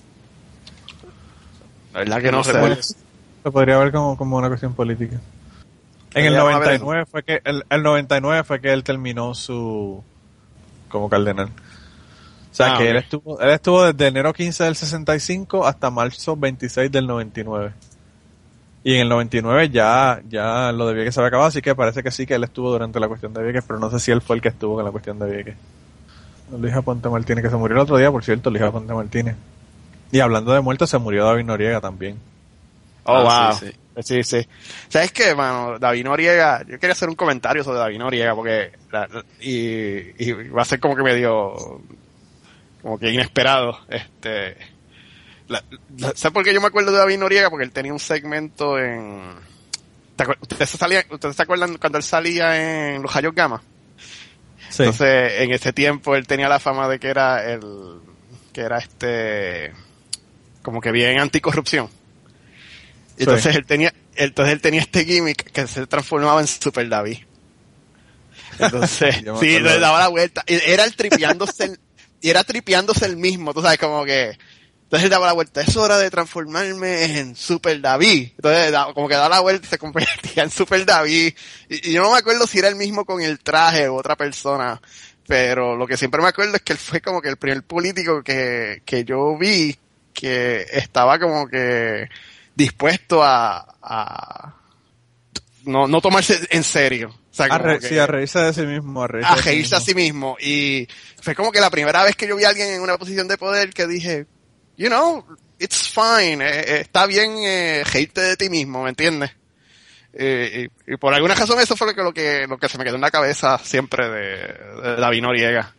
La verdad que no, no sé. Se, se podría ver como, como una cuestión política. En el noventa y nueve fue que el, el noventa y nueve fue que él terminó su como cardenal. O sea, ah, que okay. él estuvo él estuvo desde enero quince del sesenta y cinco hasta marzo veintiséis del noventa y nueve. Y en el noventa y nueve ya ya lo de Vieques se había acabado, así que parece que sí que él estuvo durante la cuestión de Vieques, pero no sé si él fue el que estuvo con la cuestión de Vieques. Luis Aponte Martínez, que se murió el otro día, por cierto, Luis Aponte Martínez. Y hablando de muertos, se murió David Noriega también. Oh, ah, wow. Sí, sí. sí, sí. ¿Sabes qué, mano? David Noriega, yo quería hacer un comentario sobre David Noriega, porque, la, y, y va a ser como que medio, como que inesperado, este, la, la, ¿sabes por qué yo me acuerdo de David Noriega? Porque él tenía un segmento en, ¿ustedes se, salían, ¿ustedes se acuerdan cuando él salía en Los Rayos Gamma? Sí. Entonces, en ese tiempo él tenía la fama de que era el, que era este, como que bien anticorrupción. Entonces sí. él tenía, entonces él tenía este gimmick que se transformaba en Super David. Entonces, sí, le daba la vuelta. Era el tripeándose, el, y era tripeándose el mismo, tú sabes, como que, entonces él daba la vuelta, es hora de transformarme en Super David. Entonces, como que daba la vuelta y se convertía en Super David. Y, y yo no me acuerdo si era el mismo con el traje o otra persona, pero lo que siempre me acuerdo es que él fue como que el primer político que, que yo vi que estaba como que dispuesto a, a no, no tomarse en serio. O sea, a re, que, sí, a reírse de sí mismo. A reírse, a reírse a sí mismo. Y fue como que la primera vez que yo vi a alguien en una posición de poder que dije, you know, it's fine, eh, está bien eh, reírte de ti mismo, ¿me entiendes? Eh, y, y por alguna razón eso fue lo que, lo que, lo que se me quedó en la cabeza siempre de, de David Noriega.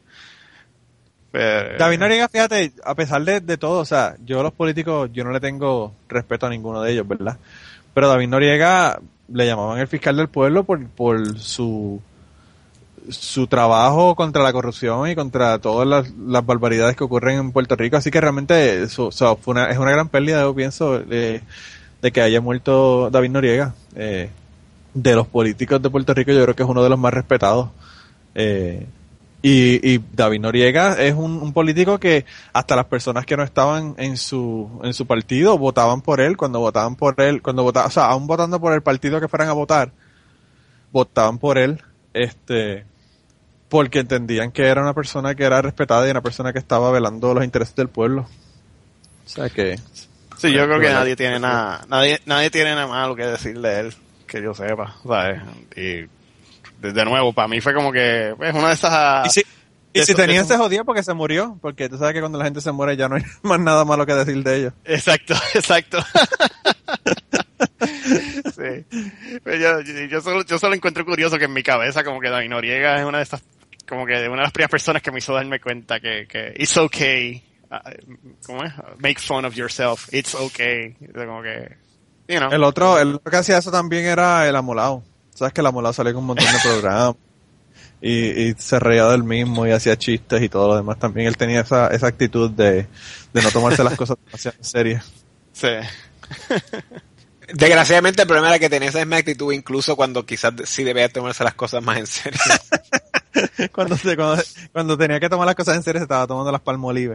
Pero, David Noriega, fíjate, a pesar de, de todo, o sea, yo a los políticos, yo no le tengo respeto a ninguno de ellos, ¿verdad? Pero David Noriega le llamaban el fiscal del pueblo por, por su su trabajo contra la corrupción y contra todas las, las barbaridades que ocurren en Puerto Rico, así que realmente eso, o sea, fue una, es una gran pérdida, yo pienso, de, de que haya muerto David Noriega. Eh, de los políticos de Puerto Rico yo creo que es uno de los más respetados. Eh, Y, y David Noriega es un, un político que hasta las personas que no estaban en su en su partido votaban por él, cuando votaban por él, cuando votaban, o sea, aún votando por el partido que fueran a votar, votaban por él, este, porque entendían que era una persona que era respetada y una persona que estaba velando los intereses del pueblo. O sea que... Sí, yo creo que nadie tiene nada, nadie, nadie tiene nada malo que decir de él, que yo sepa, ¿sabes? Y... de nuevo, para mí fue como que es pues, una de esas... Y si, y si tenían se jodía porque se murió, porque tú sabes que cuando la gente se muere ya no hay más nada malo que decir de ellos. Exacto, exacto. Sí. Pues yo, yo, solo, yo solo encuentro curioso que en mi cabeza como que David Noriega es una de estas, como que una de las primeras personas que me hizo darme cuenta que, que it's okay, uh, ¿cómo es? Make fun of yourself, it's okay. Como que, you know. El otro, el otro que hacía eso también era el Amolao. Sabes que el Amolao salió con un montón de programas y, y se reía del mismo y hacía chistes y todo lo demás. También él tenía esa, esa actitud de, de no tomarse las cosas demasiado en serio. Sí. Desgraciadamente el problema era que tenía esa misma actitud incluso cuando quizás sí debía tomarse las cosas más en serio. cuando, se, cuando, cuando tenía que tomar las cosas en serio se estaba tomando las Palmolive.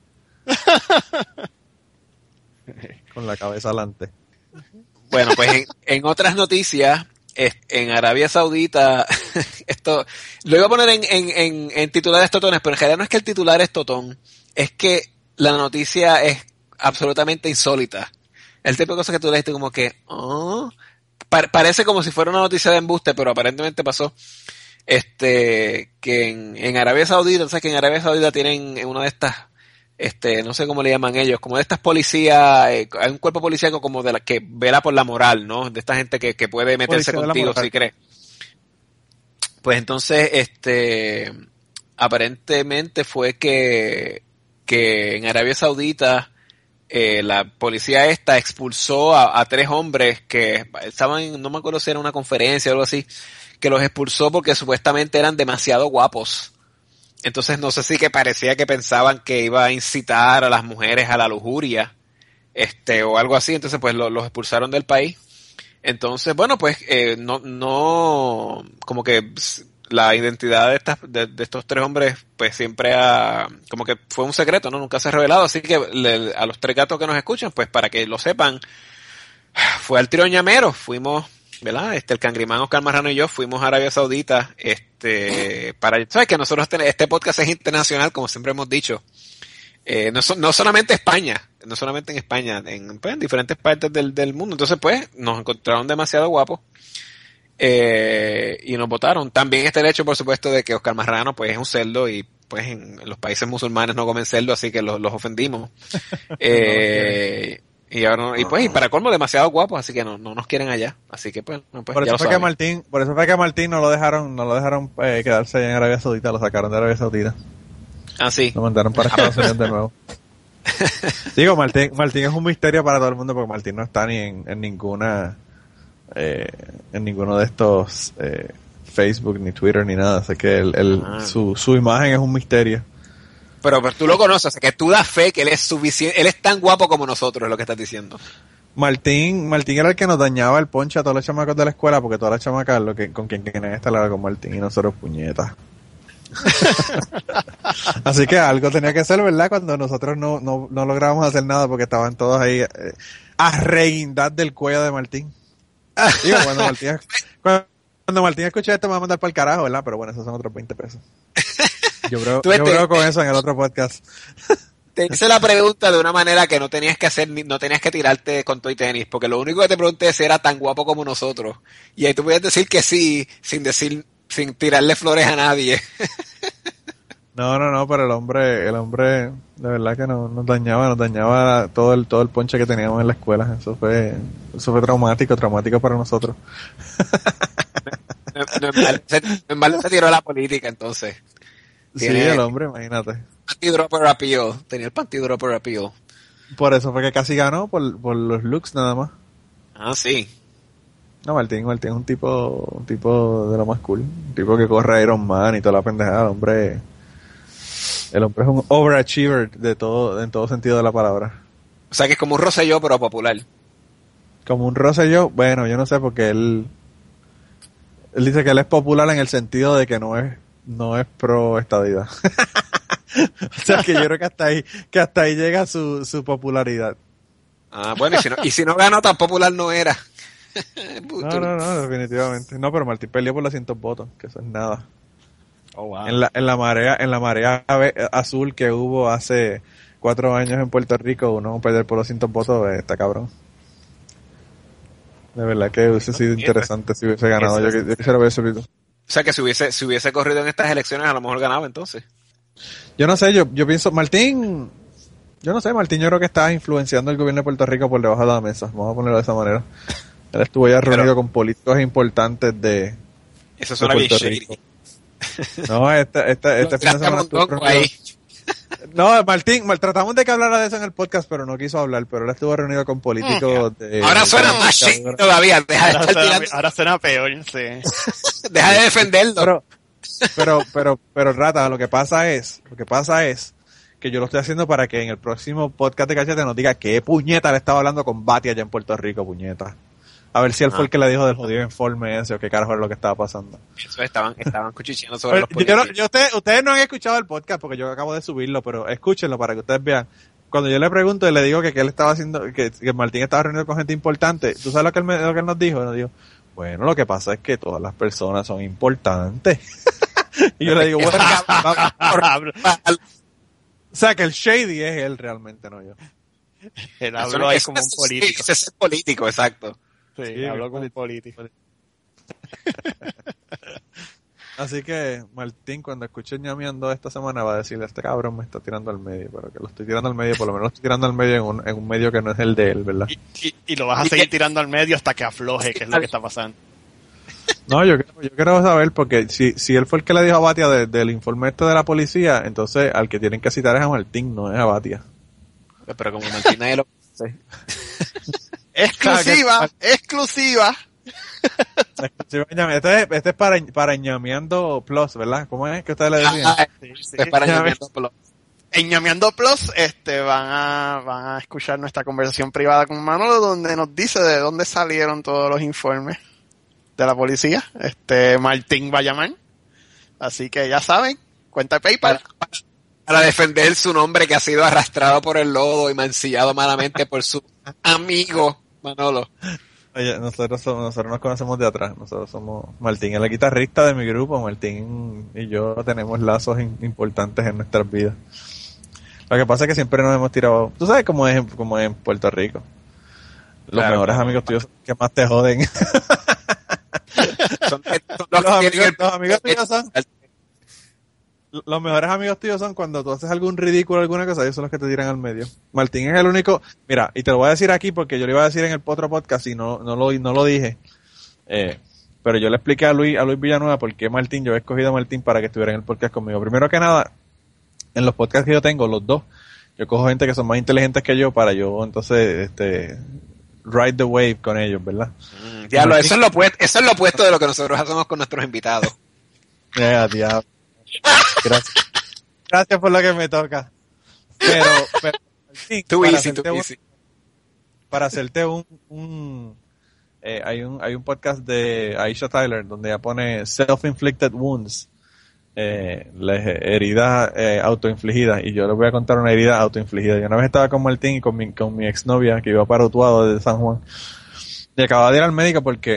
Con la cabeza adelante. Bueno, pues en, en otras noticias, en Arabia Saudita, esto lo iba a poner en, en, en, en titulares totones, pero en realidad no es que el titular es totón, es que la noticia es absolutamente insólita. El tipo de cosas que tú leíste como que, oh, pa- parece como si fuera una noticia de embuste, pero aparentemente pasó. Este, que en, en Arabia Saudita, o sea que en Arabia Saudita tienen una de estas, este, no sé cómo le llaman ellos, como de estas policías, eh, hay un cuerpo policíaco como de la que vela por la moral, ¿no? De esta gente que, que puede meterse Policía contigo si cree. Pues entonces, este, aparentemente fue que, que en Arabia Saudita, eh, la policía esta expulsó a, a tres hombres que estaban, en, no me acuerdo si era una conferencia o algo así, que los expulsó porque supuestamente eran demasiado guapos. Entonces no sé si que parecía que pensaban que iba a incitar a las mujeres a la lujuria, este, o algo así, entonces pues lo, los expulsaron del país. Entonces, bueno, pues eh, no, no, como que la identidad de estas, de, de estos tres hombres, pues siempre ha, como que fue un secreto, ¿no? Nunca se ha revelado, así que le, a los tres gatos que nos escuchan, pues para que lo sepan, fue al tiro ñamero, fuimos, ¿verdad? Este, el Cangrimán Oscar Marrano y yo fuimos a Arabia Saudita, este, para, sabes que nosotros tenemos, este podcast es internacional, como siempre hemos dicho, eh, no, no solamente España, no solamente en España, en, pues, en diferentes partes del, del mundo, entonces pues, nos encontraron demasiado guapos, eh, y nos votaron. También está el hecho, por supuesto, de que Oscar Marrano, pues, es un cerdo y, pues, en, en los países musulmanes no comen cerdo, así que los, los ofendimos. eh, Y ahora, y pues, y para colmo, demasiado guapos, así que no, no nos quieren allá. Así que pues, no, pues por eso fue que Martín, por eso fue que Martín no lo dejaron, no lo dejaron eh, quedarse allá en Arabia Saudita, lo sacaron de Arabia Saudita. Ah, sí. Lo mandaron para Estados Unidos de nuevo. Digo, Martín, Martín es un misterio para todo el mundo porque Martín no está ni en, en ninguna, eh, en ninguno de estos eh, Facebook, ni Twitter, ni nada. Así que él, él, ah. su, su imagen es un misterio. Pero, pero tú lo conoces, o sea, que tú das fe que él es suficiente, él es tan guapo como nosotros, es lo que estás diciendo. Martín, Martín era el que nos dañaba el ponche a todos los chamacos de la escuela, porque todas las chamacas lo que, con quien querían estar era con Martín y nosotros puñetas. Así que algo tenía que ser, ¿verdad? Cuando nosotros no, no, no lográbamos hacer nada porque estaban todos ahí eh, a reguindar del cuello de Martín. Digo, cuando Martín, cuando, cuando Martín escuche esto me va a mandar para el carajo, ¿verdad? Pero bueno, esos son otros veinte pesos. Yo creo, yo creo con eso en el otro podcast. Te hice la pregunta de una manera que no tenías que hacer, no tenías que tirarte con toy tenis, porque lo único que te pregunté es si era tan guapo como nosotros. Y ahí tú podías decir que sí, sin decir, sin tirarle flores a nadie. No, no, no, pero el hombre, el hombre, de verdad que nos, nos dañaba, nos dañaba todo el, todo el ponche que teníamos en la escuela. Eso fue, eso fue traumático, traumático para nosotros. No, no, no, se, no, se tiró la política entonces. Sí, el hombre, imagínate. Anti-dropper appeal. Tenía el anti-dropper appeal. Por eso fue que casi ganó, por, por los looks nada más. Ah, sí. No, Martín, Martín es un tipo, un tipo de lo más cool. Un tipo que corre Iron Man y toda la pendejada. El hombre, el hombre es un overachiever de todo, en todo sentido de la palabra. O sea que es como un Rosselló, pero popular. Como un Rosselló, bueno, yo no sé, porque él, él dice que él es popular en el sentido de que no es no es pro estadidad. O sea que yo creo que hasta ahí, que hasta ahí llega su, su popularidad. Ah, bueno, y si no, y si no ganó, tan popular no era. No, no, no, definitivamente. No, pero Martín perdió por los cientos votos, que eso es nada. Oh, wow. En la, en la marea, en la marea azul que hubo hace cuatro años en Puerto Rico, uno perder por los cientos votos, está cabrón. De verdad que hubiese sido interesante si hubiese ganado. Yo, yo quisiera haber subido. O sea que si hubiese, si hubiese corrido en estas elecciones a lo mejor ganaba entonces. Yo no sé, yo, yo pienso, Martín, yo no sé, Martín yo creo que está influenciando el gobierno de Puerto Rico por debajo de la mesa, vamos a ponerlo de esa manera. Él estuvo ya reunido Pero, con políticos importantes de, eso suena de Puerto bien Rico. No, este, este, este fin de semana estuvo reunido. No, Martín, tratamos de que hablara de eso en el podcast, pero no quiso hablar, pero él estuvo reunido con políticos mm, de... Ahora suena de más shit todavía, deja de ahora estar suena, tirando. Ahora suena peor, sí. Deja de defenderlo. Pero, pero, pero, pero, Rata, lo que pasa es, lo que pasa es que yo lo estoy haciendo para que en el próximo podcast de Cachete nos diga qué puñeta le estaba hablando con Bati allá en Puerto Rico, puñeta. A ver si él ah. fue el que le dijo del jodido informe ese o qué carajo era lo que estaba pasando. Eso estaban, estaban cuchicheando sobre los políticos. Yo, no, yo usted, ustedes no han escuchado el podcast porque yo acabo de subirlo, pero escúchenlo para que ustedes vean. Cuando yo le pregunto y le digo que, que él estaba haciendo, que, que Martín estaba reunido con gente importante, ¿tú sabes lo que él, me, lo que él nos dijo? Nos dijo, bueno, lo que pasa es que todas las personas son importantes. Y yo le digo, bueno, o sea que el shady es él realmente, no yo. Él habló ahí como un político. Ese es el político, exacto. Sí, sí, habló como un político. Así que Martín, cuando escuche ñameando esta semana, va a decirle, este cabrón me está tirando al medio, pero que lo estoy tirando al medio, por lo menos lo estoy tirando al medio en un, en un medio que no es el de él, ¿verdad? Y, y, y lo vas a seguir tirando al medio hasta que afloje, que es lo que está pasando. No, yo quiero, yo quiero saber, porque si, si él fue el que le dijo a Batia de, del informe este de la policía, entonces al que tienen que citar es a Martín, no es a Batia. Pero como Martín nadie lo conoce. Exclusiva, exclusiva. Este es, este es para, para ñameando Plus, ¿verdad? ¿Cómo es que ustedes le decían? Ah, sí, sí. Es para ñameando Plus. En ñameando Plus, este, van a, van a escuchar nuestra conversación privada con Manolo, donde nos dice de dónde salieron todos los informes de la policía. Este, Martín va a llamar. Así que ya saben, cuenta de PayPal. Para, para defender su nombre que ha sido arrastrado por el lodo y mancillado malamente por su amigo Manolo. Oye, nosotros somos, nosotros nos conocemos de atrás. Nosotros somos Martín, es el guitarrista de mi grupo. Martín y yo tenemos lazos in, importantes en nuestras vidas. Lo que pasa es que siempre nos hemos tirado. Tú sabes cómo es, cómo es en Puerto Rico. Los claro, mejores claro. amigos tuyos son los que más te joden. Son, son los, los, amigos, el... los amigos tuyos son. Los mejores amigos tuyos son cuando tú haces algún ridículo, alguna cosa, ellos son los que te tiran al medio. Martín es el único. Mira, y te lo voy a decir aquí porque yo lo iba a decir en el otro podcast y no, no lo, no lo dije. Eh, pero yo le expliqué a Luis, a Luis Villanueva por qué Martín, yo he escogido a Martín para que estuviera en el podcast conmigo. Primero que nada, en los podcasts que yo tengo, los dos, yo cojo gente que son más inteligentes que yo para yo, entonces, este, ride the wave con ellos, ¿verdad? Mm, diablo, eso es lo opuesto, eso es lo opuesto de lo que nosotros hacemos con nuestros invitados. Yeah, diablo. Gracias. Gracias por lo que me toca. Pero, pero sí, too para easy, hacerte too un, easy. Para hacerte un, un eh, hay un hay un podcast de Aisha Tyler donde ella pone self-inflicted wounds, eh, las heridas eh, autoinfligidas, y yo les voy a contar una herida autoinfligida. Yo una vez estaba con Martín y con mi, con mi exnovia que iba para Utuado desde San Juan y acababa de ir al médico porque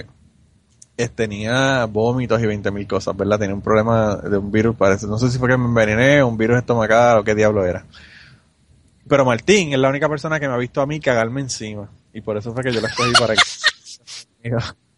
tenía vómitos y veinte mil cosas, ¿verdad? Tenía un problema de un virus, parece, no sé si fue que me envenené, un virus estomacal o qué diablo era. Pero Martín es la única persona que me ha visto a mí cagarme encima, y por eso fue que yo la escogí para que...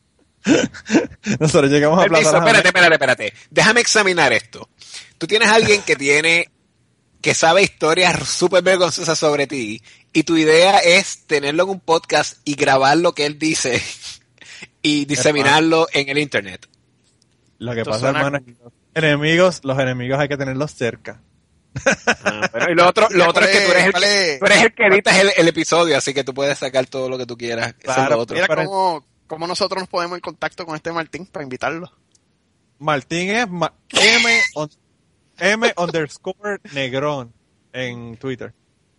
Nosotros llegamos a Permiso, espérate, espérate, espérate. Déjame examinar esto. Tú tienes a alguien que tiene, que sabe historias súper vergonzosas sobre ti, y tu idea es tenerlo en un podcast y grabar lo que él dice y diseminarlo en el internet. Lo que pasa, hermano, es que los enemigos, los enemigos hay que tenerlos cerca. Ah, bueno, y lo otro, lo otro es que tú eres, el que, tú eres el que editas el, el episodio, así que tú puedes sacar todo lo que tú quieras. Claro, eso es lo otro. Mira cómo, cómo nosotros nos ponemos en contacto con este Martín para invitarlo. Martín es ma- M, on, M underscore Negrón en Twitter.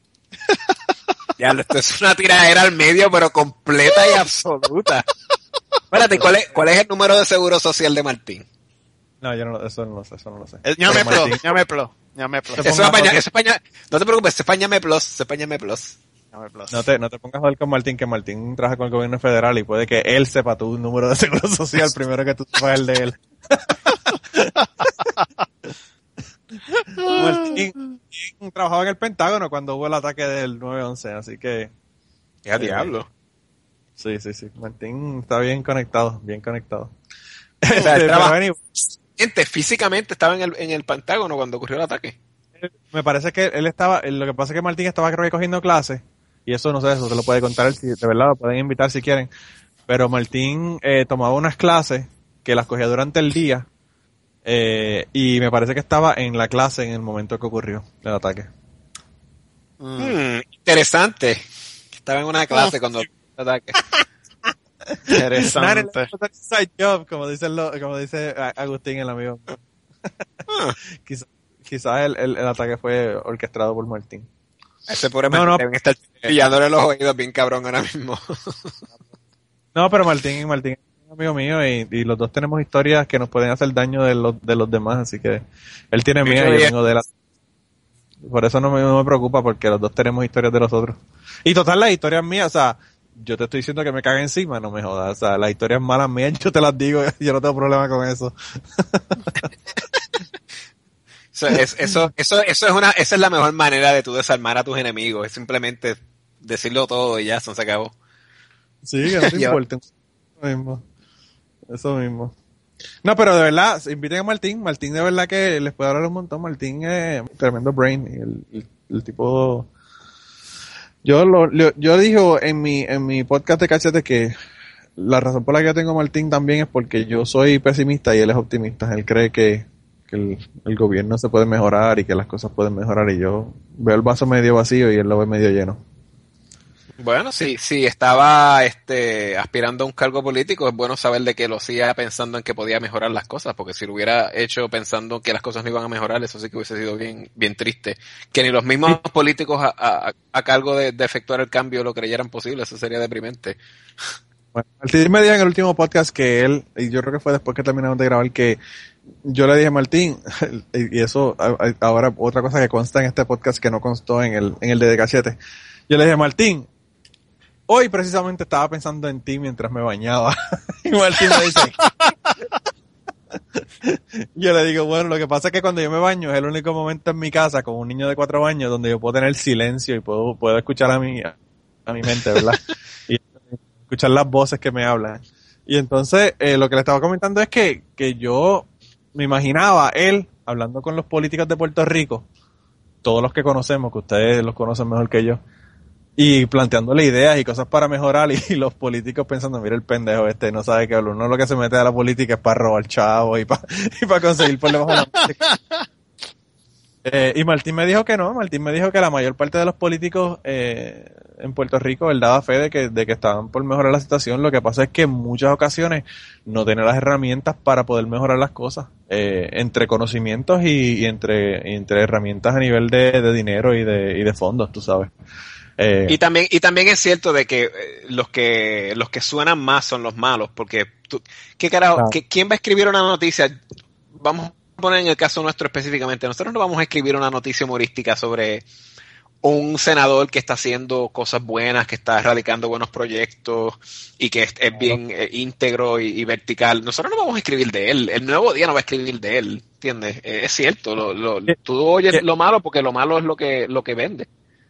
Ya, esto es una tiradera al medio, pero completa y absoluta. Espérate, ¿cuál es, ¿cuál es el número de seguro social de Martín? No, yo no, eso no lo sé, eso no lo sé. Ñame Plus, Ñame Plus, Ñame Plus. Eso es España, eso es España, no te preocupes, es Ñame Plus, es Ñame Plus. No te, no te pongas a joder con Martín, que Martín trabaja con el gobierno federal y puede que él sepa tu número de seguro social primero que tú sepas el de él. Martín, Martín trabajaba en el Pentágono cuando hubo el ataque del nueve once, así que... ¡Qué diablo! Sí, sí, sí. Martín está bien conectado, bien conectado. O sea, él traba... Gente, físicamente estaba en el, en el Pentágono cuando ocurrió el ataque. Me parece que él estaba, lo que pasa es que Martín estaba recogiendo clases, y eso no sé, eso te lo puede contar él, si de verdad lo pueden invitar si quieren, pero Martín eh, tomaba unas clases que las cogía durante el día, eh, y me parece que estaba en la clase en el momento que ocurrió el ataque. Mm, interesante. Estaba en una clase oh. cuando ocurrió el ataque. Interesante. Side job, como dice, lo, como dice Agustín, el amigo. Ah. Quizás quizá el, el, el ataque fue orquestado por Martín. Ese pobre no, Martín no. deben estar pillándole los oídos bien cabrón ahora mismo. No, pero Martín, Martín es un amigo mío y, y los dos tenemos historias que nos pueden hacer daño de los, de los demás, así que él tiene mía y yo tengo de la... Por eso no me, no me preocupa, porque los dos tenemos historias de los otros. Y total, las historias mías, o sea, yo te estoy diciendo que me cague encima, no me jodas. O sea, las historias malas mías, yo te las digo, yo no tengo problema con eso. Eso, es, eso, eso, eso es una, esa es la mejor manera de tú desarmar a tus enemigos, es simplemente decirlo todo y ya, eso se acabó. Sí, que no te importa. Eso mismo. Eso mismo. No, pero de verdad, inviten a Martín. Martín de verdad que les puede hablar un montón. Martín es tremendo brain. Y el, el, el tipo... Yo lo, yo, yo digo en mi, en mi podcast de Cachete que la razón por la que yo tengo a Martín también es porque yo soy pesimista y él es optimista. Él cree que, que el, el gobierno se puede mejorar y que las cosas pueden mejorar, y yo veo el vaso medio vacío y él lo ve medio lleno. Bueno, sí, sí, estaba este aspirando a un cargo político, es bueno saber de que lo hacía pensando en que podía mejorar las cosas, porque si lo hubiera hecho pensando que las cosas no iban a mejorar, eso sí que hubiese sido bien bien triste. Que ni los mismos sí. políticos a, a, a cargo de, de efectuar el cambio lo creyeran posible, eso sería deprimente. Bueno, Martín me dijo en el último podcast que él, y yo creo que fue después que terminamos de grabar, que yo le dije a Martín, y eso ahora otra cosa que consta en este podcast que no constó en el en el de De Cachete, yo le dije, Martín, hoy precisamente estaba pensando en ti mientras me bañaba. Y Martín me dice, yo le digo, bueno, lo que pasa es que cuando yo me baño es el único momento en mi casa con un niño de cuatro años donde yo puedo tener silencio y puedo, puedo escuchar a mi, a mi mente, ¿verdad? Y escuchar las voces que me hablan. Y entonces, eh, lo que le estaba comentando es que, que yo me imaginaba él hablando con los políticos de Puerto Rico, todos los que conocemos, que ustedes los conocen mejor que yo, y planteándole ideas y cosas para mejorar, y, y los políticos pensando, mira el pendejo este, no sabe qué hablar. Uno lo que se mete a la política es para robar chavos y para y para conseguir por debajo de la política. Eh, y Martín me dijo que no, Martín me dijo que la mayor parte de los políticos eh, en Puerto Rico, él daba fe de que, de que estaban por mejorar la situación. Lo que pasa es que en muchas ocasiones no tienen las herramientas para poder mejorar las cosas, eh, entre conocimientos y, y entre, y entre herramientas a nivel de, de dinero y de, y de fondos, tú sabes. Eh, y también y también es cierto de que eh, los que los que suenan más son los malos, porque tú, qué carajo, claro. ¿qué, ¿quién va a escribir una noticia? Vamos a poner en el caso nuestro específicamente, nosotros no vamos a escribir una noticia humorística sobre un senador que está haciendo cosas buenas, que está radicando buenos proyectos y que es, es bien eh, íntegro y, y vertical. Nosotros no vamos a escribir de él, el Nuevo Día no va a escribir de él, ¿entiendes? Eh, es cierto, lo, lo, tú oyes lo malo porque lo malo es lo que lo que vende.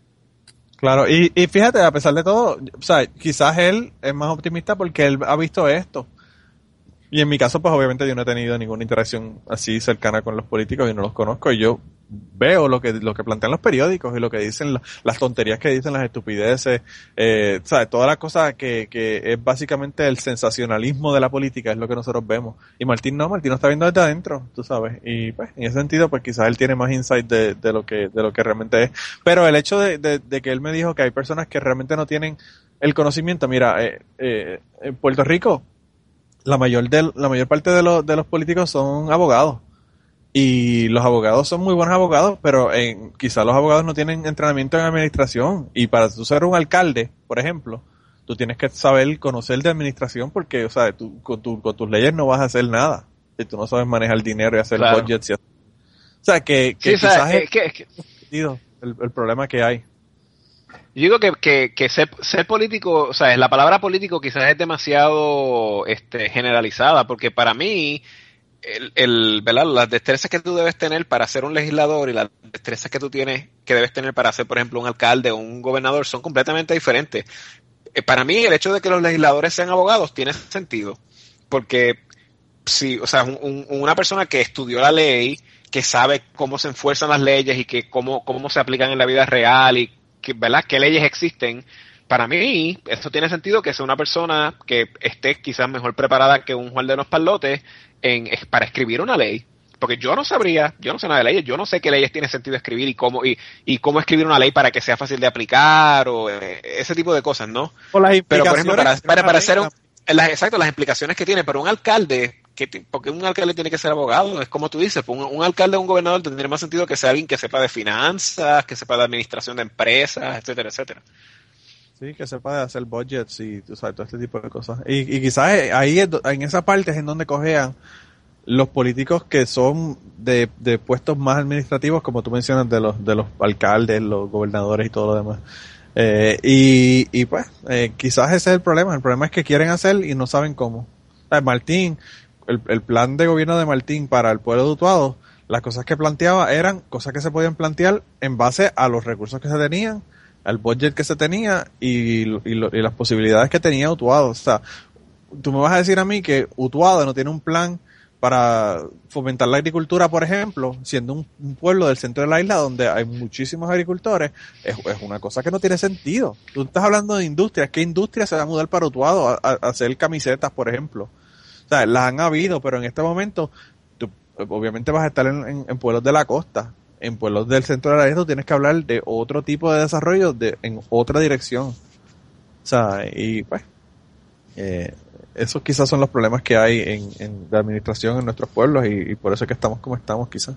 Claro, y, y fíjate, a pesar de todo, o sea, quizás él es más optimista porque él ha visto esto. Y en mi caso, pues obviamente yo no he tenido ninguna interacción así cercana con los políticos y no los conozco, y yo veo lo que lo que plantean los periódicos y lo que dicen, las tonterías que dicen, las estupideces, eh, ¿sabes? Toda la cosa que, que es básicamente el sensacionalismo de la política es lo que nosotros vemos. Y Martín no, Martín no está viendo desde adentro, tú sabes. Y pues en ese sentido, pues quizás él tiene más insight de, de lo que de lo que realmente es. Pero el hecho de, de, de que él me dijo que hay personas que realmente no tienen el conocimiento, mira, eh, eh, en Puerto Rico la mayor de, la mayor parte de los de los políticos son abogados. Y los abogados son muy buenos abogados, pero en, quizás los abogados no tienen entrenamiento en administración. Y para tú ser un alcalde, por ejemplo, tú tienes que saber conocer de administración porque, o sea, tú, con, tu, con tus leyes no vas a hacer nada. Si tú no sabes manejar dinero y hacer claro. budgets. Y hacer, o sea, que, que sí, quizás o sea, es, es que, es que, el, el problema que hay. Yo digo que, que, que ser, ser político, o sea, la palabra político quizás es demasiado este, generalizada, porque para mí el, el, ¿verdad? Las destrezas que tú debes tener para ser un legislador y las destrezas que tú tienes que debes tener para ser, por ejemplo, un alcalde o un gobernador son completamente diferentes. Eh, para mí el hecho de que los legisladores sean abogados tiene sentido, porque si, o sea, un, un, una persona que estudió la ley, que sabe cómo se enfuerzan las leyes y que cómo, cómo se aplican en la vida real y que, ¿verdad? qué leyes existen, para mí eso tiene sentido que sea una persona que esté quizás mejor preparada que un Juan de los Palotes en, para escribir una ley, porque yo no sabría, yo no sé nada de leyes, yo no sé qué leyes tiene sentido escribir y cómo y, y cómo escribir una ley para que sea fácil de aplicar o eh, ese tipo de cosas, ¿no? Pero por ejemplo, para, para, para hacer un, las, exacto, las implicaciones que tiene, pero un alcalde, que, porque un alcalde tiene que ser abogado, es como tú dices, un, un alcalde o un gobernador tendría más sentido que sea alguien que sepa de finanzas, que sepa de administración de empresas, etcétera, etcétera. Sí, que sepa de hacer budgets y tú sabes, todo este tipo de cosas. Y, y quizás ahí, en esa parte es en donde cojean los políticos que son de, de puestos más administrativos, como tú mencionas, de los de los alcaldes, los gobernadores y todo lo demás. Eh, y, y pues, eh, quizás ese es el problema. El problema es que quieren hacer y no saben cómo. O sea, Martín, el, el plan de gobierno de Martín para el pueblo de Utuado, las cosas que planteaba eran cosas que se podían plantear en base a los recursos que se tenían, al budget que se tenía y, y, lo, y las posibilidades que tenía Utuado. O sea, tú me vas a decir a mí que Utuado no tiene un plan para fomentar la agricultura, por ejemplo, siendo un, un pueblo del centro de la isla donde hay muchísimos agricultores, es, es una cosa que no tiene sentido. Tú estás hablando de industrias, ¿qué industria se va a mudar para Utuado a, a, a hacer camisetas, por ejemplo? O sea, las han habido, pero en este momento tú, obviamente vas a estar en, en, en pueblos de la costa. En pueblos del centro de la isla tú tienes que hablar de otro tipo de desarrollo de, en otra dirección. O sea, y pues, eh, esos quizás son los problemas que hay en, en la administración en nuestros pueblos y, y por eso es que estamos como estamos quizás.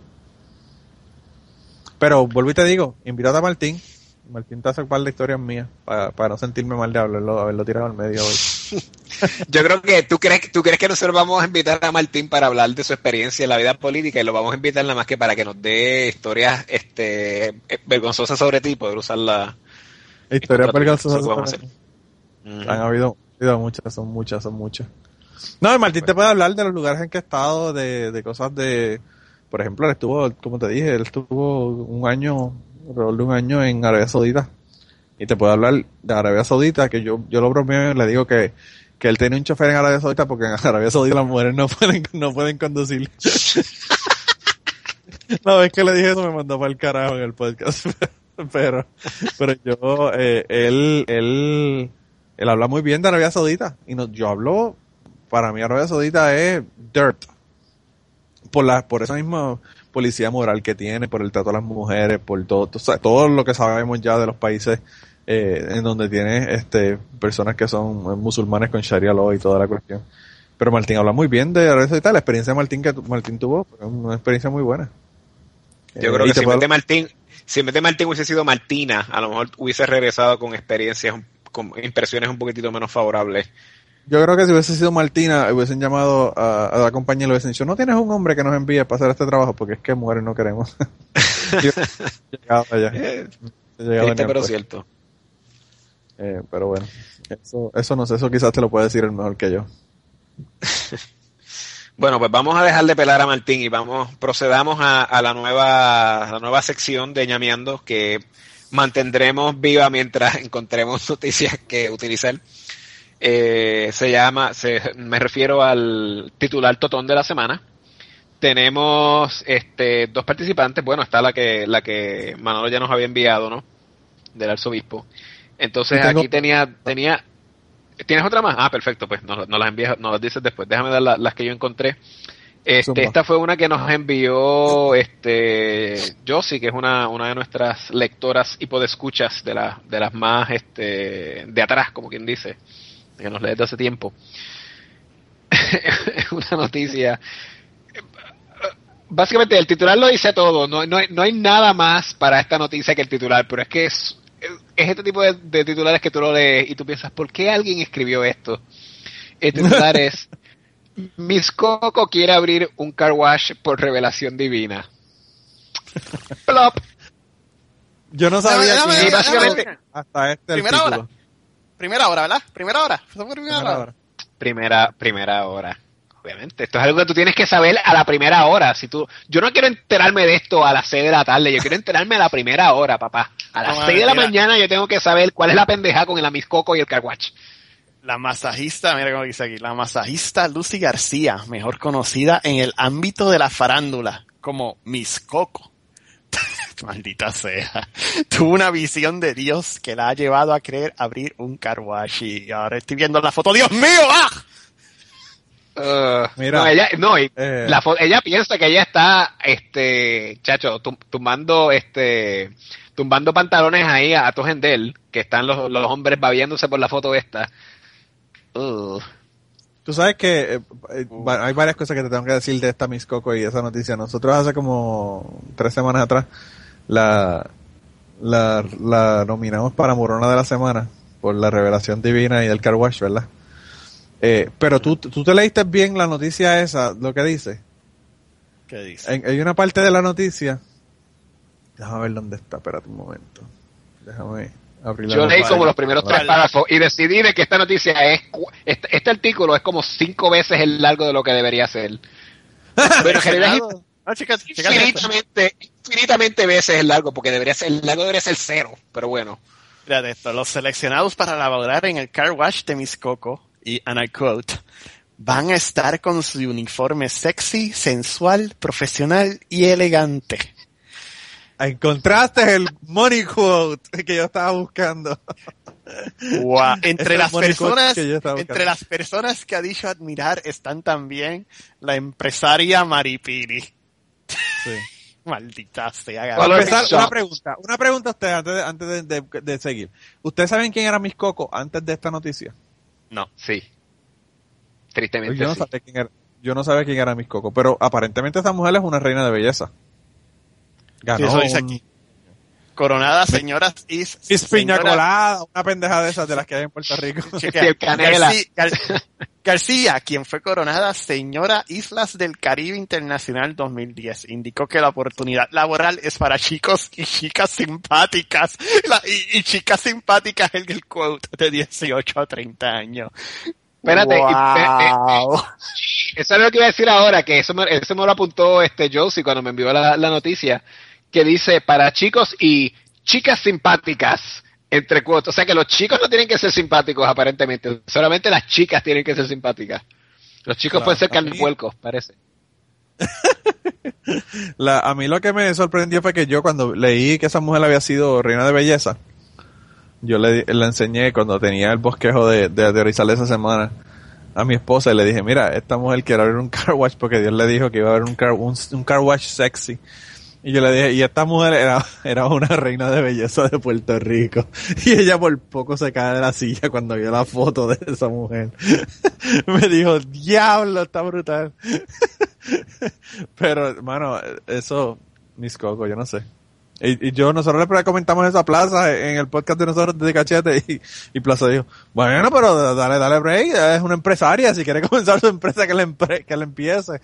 Pero vuelvo y te digo, invítate a Martín. Martín te hace un par de historias mías para, para no sentirme mal de hablarlo, haberlo tirado al medio hoy. Yo creo que tú crees, tú crees que nosotros vamos a invitar a Martín para hablar de su experiencia en la vida política y lo vamos a invitar nada más que para que nos dé historias este vergonzosas sobre ti, poder usar la historias vergonzosas sobre hacer. Uh-huh. Han habido, habido muchas, son muchas, son muchas. No, Martín bueno. te puede hablar de los lugares en que ha estado, de, de cosas de, por ejemplo, él estuvo, como te dije, él estuvo un año, alrededor de un año en Arabia Saudita. Y te puedo hablar de Arabia Saudita, que yo, yo lo bromeo y le digo que, que él tiene un chofer en Arabia Saudita porque en Arabia Saudita las mujeres no pueden, no pueden conducir. La vez que le dije eso me mandó para el carajo en el podcast. pero, pero yo, eh, él, él, él habla muy bien de Arabia Saudita. Y no, yo hablo, para mí Arabia Saudita es dirt. Por la, por esa misma policía moral que tiene, por el trato a las mujeres, por todo, todo, todo lo que sabemos ya de los países eh, en donde tiene este personas que son musulmanes con Sharia law y toda la cuestión. Pero Martín habla muy bien de Arabia Saudita, la experiencia de Martín que Martín tuvo, una experiencia muy buena. Yo eh, creo que si en vez de Martín, si en vez de Martín hubiese sido Martina, a lo mejor hubiese regresado con experiencias, con impresiones un poquitito menos favorables. Yo creo que si hubiese sido Martina, hubiesen llamado a, a la compañía y le hubiesen dicho, no tienes un hombre que nos envíe para hacer este trabajo, porque es que mujeres no queremos. Yo, llegado allá. Eh, triste, pero cierto. Eh, pero bueno, eso, eso no sé, eso quizás te lo puede decir el mejor que yo. Bueno, pues vamos a dejar de pelar a Martín y vamos, procedamos a, a la nueva, a la nueva sección de Ñameando que mantendremos viva mientras encontremos noticias que utilizar. Eh, se llama, se, me refiero al titular totón de la semana. Tenemos este dos participantes. Bueno, está la que la que Manolo ya nos había enviado, ¿no? Del arzobispo. Entonces tengo... aquí tenía tenía ¿tienes otra más? Ah, perfecto, pues nos, nos las envías, nos las dices después. Déjame dar la, las que yo encontré. Este, esta fue una que nos envió este Josie, que es una una de nuestras lectoras y podescuchas de la de las más este de atrás, como quien dice, que nos lee desde hace tiempo. Es una noticia. Básicamente el titular lo dice todo, no, no, hay, no hay nada más para esta noticia que el titular, pero es que es, es este tipo de, de titulares que tú lo lees y tú piensas, ¿por qué alguien escribió esto? El titular es, Miss Coco quiere abrir un car wash por revelación divina. Plop. Yo no sabía dame, que dame, básicamente dame, hasta este primera el hora. Primera hora, ¿verdad? Primera hora. Fue primera, primera hora. Primera, primera hora. Obviamente, esto es algo que tú tienes que saber a la primera hora. Si tú, yo no quiero enterarme de esto a las seis de la tarde, yo quiero enterarme a la primera hora, papá. A las no, seis de la mira. mañana yo tengo que saber cuál es la pendeja con el Miss Coco y el car wash. La masajista, mira cómo dice aquí, la masajista Lucy García, mejor conocida en el ámbito de la farándula como Miss Coco. Maldita sea. Tuvo una visión de Dios que la ha llevado a querer abrir un car wash y ahora estoy viendo la foto. ¡Dios mío! ¡Ah! Uh, Mira, no, ella, no, eh. la, ella piensa que ella está, este, chacho, tumbando, este, tumbando pantalones ahí a, a Tojendel, que están los, los hombres babiándose por la foto esta. Uh. Tú sabes que eh, uh. hay varias cosas que te tengo que decir de esta Miss Coco y esa noticia. Nosotros hace como tres semanas atrás la, la, la nominamos para Morona de la Semana por la revelación divina y del car wash, ¿verdad? Eh, pero tú, tú te leíste bien la noticia esa, lo que dice. ¿Qué dice? En, hay una parte de la noticia. Déjame ver dónde está, espérate un momento. Déjame abrir la Yo leí noticia. como los primeros tres párrafos y decidí de que esta noticia es, este, este artículo es como cinco veces el largo de lo que debería ser. Pero en realidad no, chicas, chicas, infinitamente, infinitamente veces el largo, porque debería ser, el largo debería ser cero, pero bueno. Mira de esto, los seleccionados para laborar en el car wash de Miss Coco, y, and I quote, van a estar con su uniforme sexy, sensual, profesional y elegante. Encontraste el money quote que yo estaba buscando. Wow. Entre las personas, entre entre las personas que ha dicho admirar están también la empresaria Maripili. Sí. Maldita sea. Para empezar, una pregunta, una pregunta a usted antes de, antes de, de, de seguir. ¿Ustedes saben quién era Miss Coco antes de esta noticia? No. Sí. Tristemente yo no sí. sabía quién era, yo no sabía quién era Miss Coco, pero aparentemente esta mujer es una reina de belleza. Ganó eso dice un... aquí. Coronada señoras is... Miss Piña Colada, una pendeja de esas de las que hay en Puerto Rico. Chequea, García, Gar- García, quien fue coronada señora Islas del Caribe Internacional dos mil diez, indicó que la oportunidad laboral es para chicos y chicas simpáticas. La, y, y chicas simpáticas es el quote de dieciocho a treinta años. Espérate, wow. y, eh, eh, eso es lo que iba a decir ahora, que eso me, eso me lo apuntó este Josie cuando me envió la, la noticia, que dice para chicos y chicas simpáticas, entre cuotas. O sea que los chicos no tienen que ser simpáticos aparentemente, solamente las chicas tienen que ser simpáticas. Los chicos claro, pueden ser carnepuercos, parece. La, a mí lo que me sorprendió fue que yo cuando leí que esa mujer había sido reina de belleza, yo le, le enseñé cuando tenía el bosquejo de, de, de Orizal esa semana a mi esposa y le dije, mira, esta mujer quiere abrir un car wash porque Dios le dijo que iba a haber un car, un, un car wash sexy. Y yo le dije, y esta mujer era, era una reina de belleza de Puerto Rico. Y ella por poco se cae de la silla cuando vio la foto de esa mujer. Me dijo, diablo, está brutal. Pero, hermano, eso, Miss Coco, yo no sé. Y, y yo, nosotros le comentamos esa Plaza en el podcast de nosotros de Cachete y, y Plaza dijo, bueno, pero dale, dale break, es una empresaria, si quiere comenzar su empresa que le, empre- que le empiece.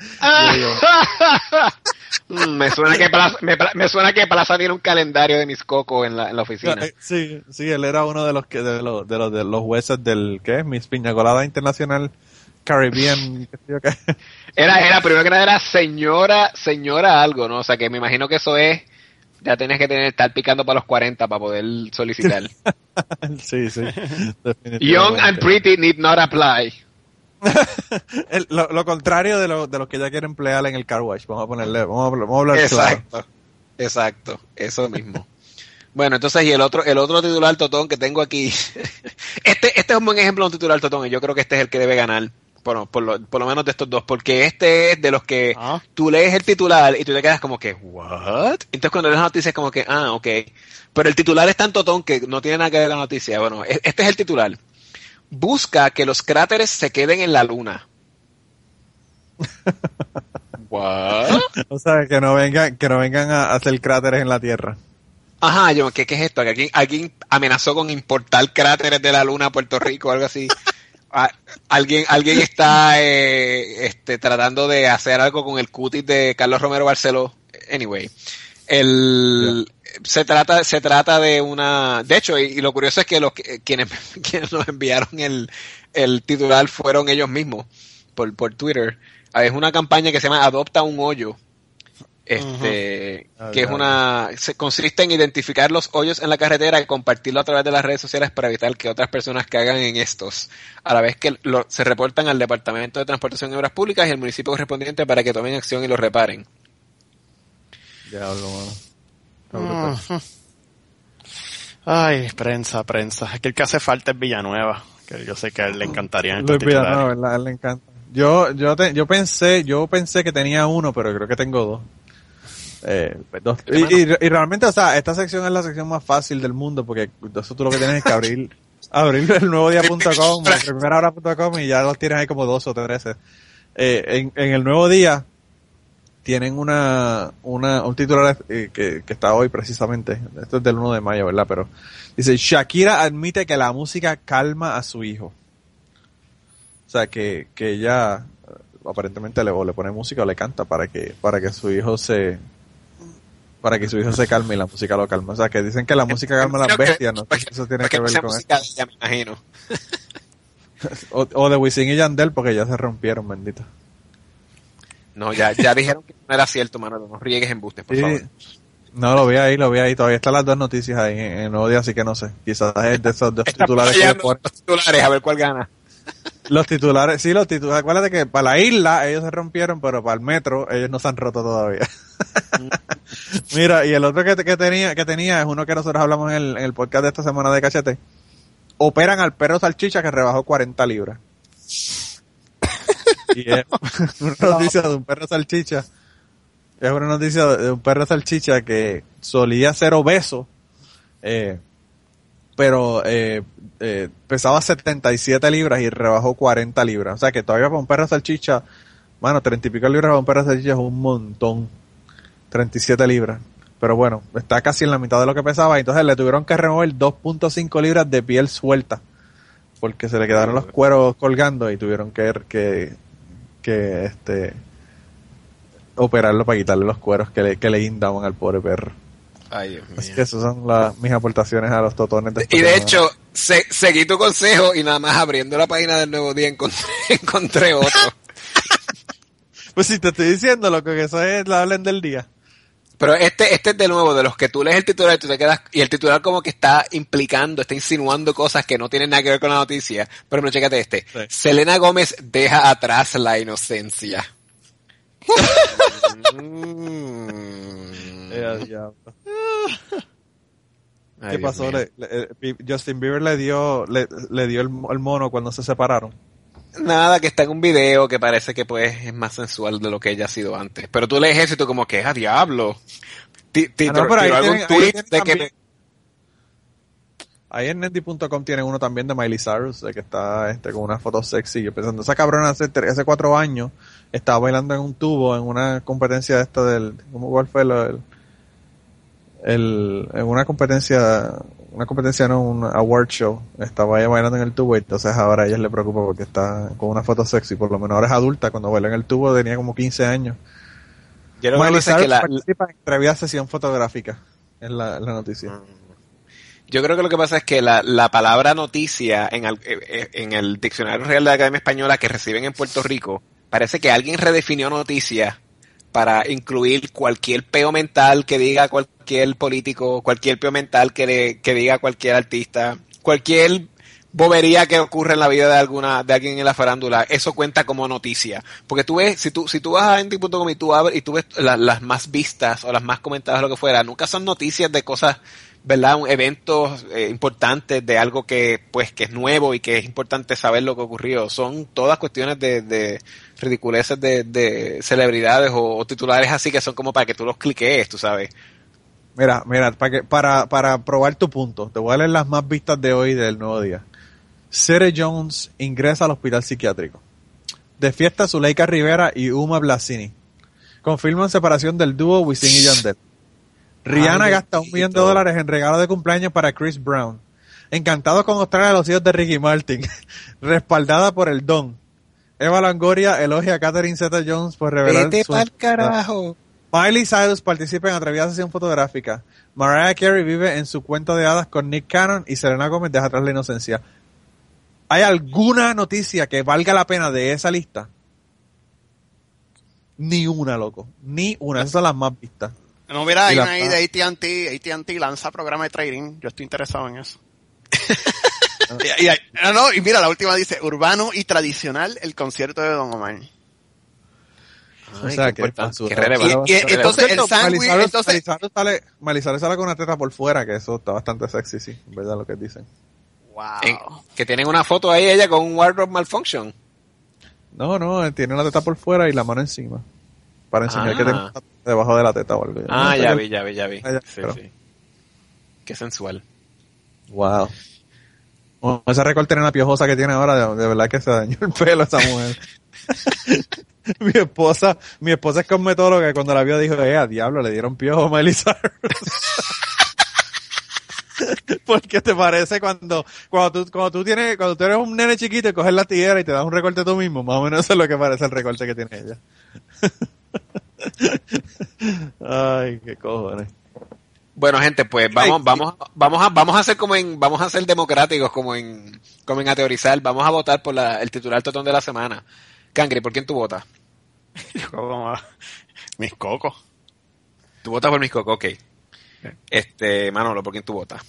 me suena que Plaza, me, me suena que Plaza tiene un calendario de Miss Coco en la, en la oficina. Sí, sí, él era uno de los que, de los, de los, de los jueces del, ¿qué? Miss Piña Colada Internacional Caribbean, ¿qué sé yo qué? Era, era, primero que nada era señora, señora algo, ¿no? O sea que me imagino que eso es, ya tenías que tener, estar picando para los cuarenta para poder solicitar. Sí, sí. Young and pretty need not apply. El, lo, lo contrario de lo, de los que ya quieren emplear en el car wash. Vamos a ponerle, vamos a, vamos a hablar exacto, claro. Exacto, eso mismo. Bueno, entonces, y el otro, el otro titular totón que tengo aquí, este, este es un buen ejemplo de un titular totón, y yo creo que este es el que debe ganar, por, por, lo, por lo menos de estos dos, porque este es de los que ¿Ah? tú lees el titular y tú te quedas como que, ¿what? Entonces cuando lees la noticia es como que, ah, ok. Pero el titular es tan totón que no tiene nada que ver con la noticia. Bueno, este es el titular. Busca que los cráteres se queden en la luna. ¿What? O sea, que no vengan, que no vengan a hacer cráteres en la Tierra. Ajá, yo, ¿qué, qué es esto? ¿Que alguien, alguien amenazó con importar cráteres de la luna a Puerto Rico o algo así? A, alguien, alguien está eh, este, tratando de hacer algo con el cutis de Carlos Romero Barceló. Anyway, el yeah. se trata, se trata de una, de hecho, y, y lo curioso es que los quienes, quienes nos enviaron el, el titular fueron ellos mismos por, por Twitter. Es una campaña que se llama Adopta un hoyo. Este, uh-huh. que es una, se consiste en identificar los hoyos en la carretera y compartirlo a través de las redes sociales para evitar que otras personas caigan en estos, a la vez que lo, se reportan al Departamento de Transportación y Obras Públicas y al municipio correspondiente para que tomen acción y lo reparen. Diablo, mano. Uh-huh. Ay, prensa, prensa. Aquí el que hace falta es Villanueva, que yo sé que a él le encantaría en Luis Villanueva, ¿verdad? A él le encanta. Yo, yo, te, yo pensé, yo pensé que tenía uno, pero creo que tengo dos. Eh, dos. Y, y, y realmente, o sea, esta sección es la sección más fácil del mundo porque eso tú lo que tienes es que abrir, abrir el nuevo día punto com, el primera hora punto com y ya los tienes ahí como dos o trece. Eh, en, en el nuevo día tienen una, una, un titular eh, que, que está hoy precisamente, esto es del uno de mayo, ¿verdad? Pero dice, Shakira admite que la música calma a su hijo. O sea, que, que ella aparentemente le, o le pone música o le canta para que, para que su hijo se, para que su hijo se calme y la música lo calma. O sea, que dicen que la música calma a las bestias, no sé si eso tiene que ver con eso. Ya me imagino. O, o de Wisin y Yandel, porque ya se rompieron, bendito. No, ya, ya dijeron que no era cierto, mano, no riegues embustes, por sí. favor. No, lo vi ahí, lo vi ahí. Todavía están las dos noticias ahí en el nuevo día, así que no sé. Quizás es de esos dos titulares que le ponen. Titulares, a ver cuál gana. Los titulares, sí, los titulares, acuérdate que para la isla ellos se rompieron, pero para el metro ellos no se han roto todavía. Mira, y el otro que, que tenía que tenía es uno que nosotros hablamos en el, en el podcast de esta semana de Cachete. Operan al perro salchicha que rebajó cuarenta libras. Y es una noticia de un perro salchicha. Es una noticia de un perro salchicha que solía ser obeso, eh, pero eh, eh, pesaba setenta y siete libras y rebajó cuarenta libras. O sea que todavía para un perro salchicha, bueno, treinta y pico libras para un perro salchicha es un montón. treinta y siete libras. Pero bueno, está casi en la mitad de lo que pesaba. Y entonces le tuvieron que remover dos punto cinco libras de piel suelta. Porque se le quedaron los cueros colgando y tuvieron que, que, que este, operarlo para quitarle los cueros que le, que le guindaban al pobre perro. Ay, Dios mío. Así que esas son las, mis aportaciones a los totones de Y de hecho, se, seguí tu consejo y nada más abriendo la página del Nuevo Día encontré, encontré otro. Pues si te estoy diciendo, loco, que eso es la orden del día. Pero este, este es de nuevo, de los que tú lees el titular y tú te quedas, y el titular como que está implicando, está insinuando cosas que no tienen nada que ver con la noticia. Pero no, chécate este. Sí. Selena Gómez deja atrás la inocencia. mm. ¿Qué Ay, pasó? Le, le, Justin Bieber le dio, le, le dio el, el mono cuando se separaron. Nada, que está en un video que parece que pues es más sensual de lo que ella ha sido antes. Pero tú lees eso y tú como que, ¡ah, diablo! T -t ah, no, pero ahí algún tienen, tweet ahí de que... Ahí en Netdy punto com tienen uno también de Miley Cyrus, de que está este con una foto sexy. Yo pensando, esa cabrona hace, hace cuatro años estaba bailando en un tubo en una competencia esta del... ¿Cómo cuál fue lo, el, el... En una competencia... Una competencia, no, un award show. Estaba ella bailando en el tubo y entonces ahora a ella le preocupa porque está con una foto sexy. Por lo menos ahora es adulta. Cuando bailó en el tubo tenía como quince años. Miley Cyrus la... participa en entrevista sesión fotográfica. Es la, la noticia. Yo creo que lo que pasa es que la, la palabra noticia en el, en el Diccionario Real de la Academia Española que reciben en Puerto Rico, parece que alguien redefinió noticia para incluir cualquier peo mental que diga cualquier político, cualquier peo mental que, le, que diga cualquier artista, cualquier bobería que ocurre en la vida de alguna de alguien en la farándula, eso cuenta como noticia. Porque tú ves, si tú si tú vas a N T punto com y tú abres y tú ves la, las más vistas o las más comentadas o lo que fuera, nunca son noticias de cosas, ¿verdad? Eventos eh, importantes de algo que pues que es nuevo y que es importante saber lo que ocurrió. Son todas cuestiones de, de ridiculeces de, de celebridades o, o titulares así que son como para que tú los cliques, tú sabes. Mira, mira, para que para para probar tu punto, te voy a leer las más vistas de hoy del Nuevo Día. Sere Jones ingresa al hospital psiquiátrico. De fiesta Zuleika Rivera y Uma Blasini. Confirman separación del dúo Wisin y Yandel. Rihanna Ay, gasta un millón de dólares en regalo de cumpleaños para Chris Brown. Encantado con Australia los hijos de Ricky Martin. Respaldada por el Don. Eva Longoria elogia a Catherine Zeta-Jones por revelar Vete su... pa'l carajo. Miley Cyrus participa en atrevida sesión fotográfica. Mariah Carey vive en su cuento de hadas con Nick Cannon y Selena Gómez deja atrás la inocencia. ¿Hay alguna noticia que valga la pena de esa lista? Ni una, loco. Ni una. Esas son las más vistas. No, mira, hay una ahí de A T and T. A T and T lanza programa de trading. Yo estoy interesado en eso. y, y, no, no, y mira, la última dice, urbano y tradicional, el concierto de Don Omar. Ay, o sea, que qué relevante. Y, y, entonces el sándwich, entonces... sale, Malizales sale con una teta por fuera, que eso está bastante sexy, sí, verdad lo que dicen. Wow. En, que tienen una foto ahí ella con un wardrobe malfunction. No, no, tiene una teta por fuera y la mano encima. Para enseñar ah. que tiene debajo de la teta o algo. Ah, no, ya vi, ya vi, ya vi. Allá, sí, pero... sí. Qué sensual. Wow. Oh, esa recortera piojosa que tiene ahora, de, de verdad que se dañó el pelo esa mujer. mi esposa, mi esposa es cosmetóloga y cuando la vio dijo, eh, a diablo, le dieron piojo a Miley Cyrus. Porque te parece cuando, cuando tú, cuando tú tienes, cuando tú eres un nene chiquito y coges la tijera y te das un recorte tú mismo, más o menos eso es lo que parece el recorte que tiene ella. Ay, qué cojones. Bueno, gente, pues vamos, vamos, vamos a, vamos a hacer como en, vamos a ser democráticos como en, como en ateorizar, vamos a votar por la, el titular totón de la semana. Cangri, ¿por quién tú votas? Yo como mis cocos. ¿Tú votas por mis cocos? Ok. Este, Manolo, ¿por quién tú votas?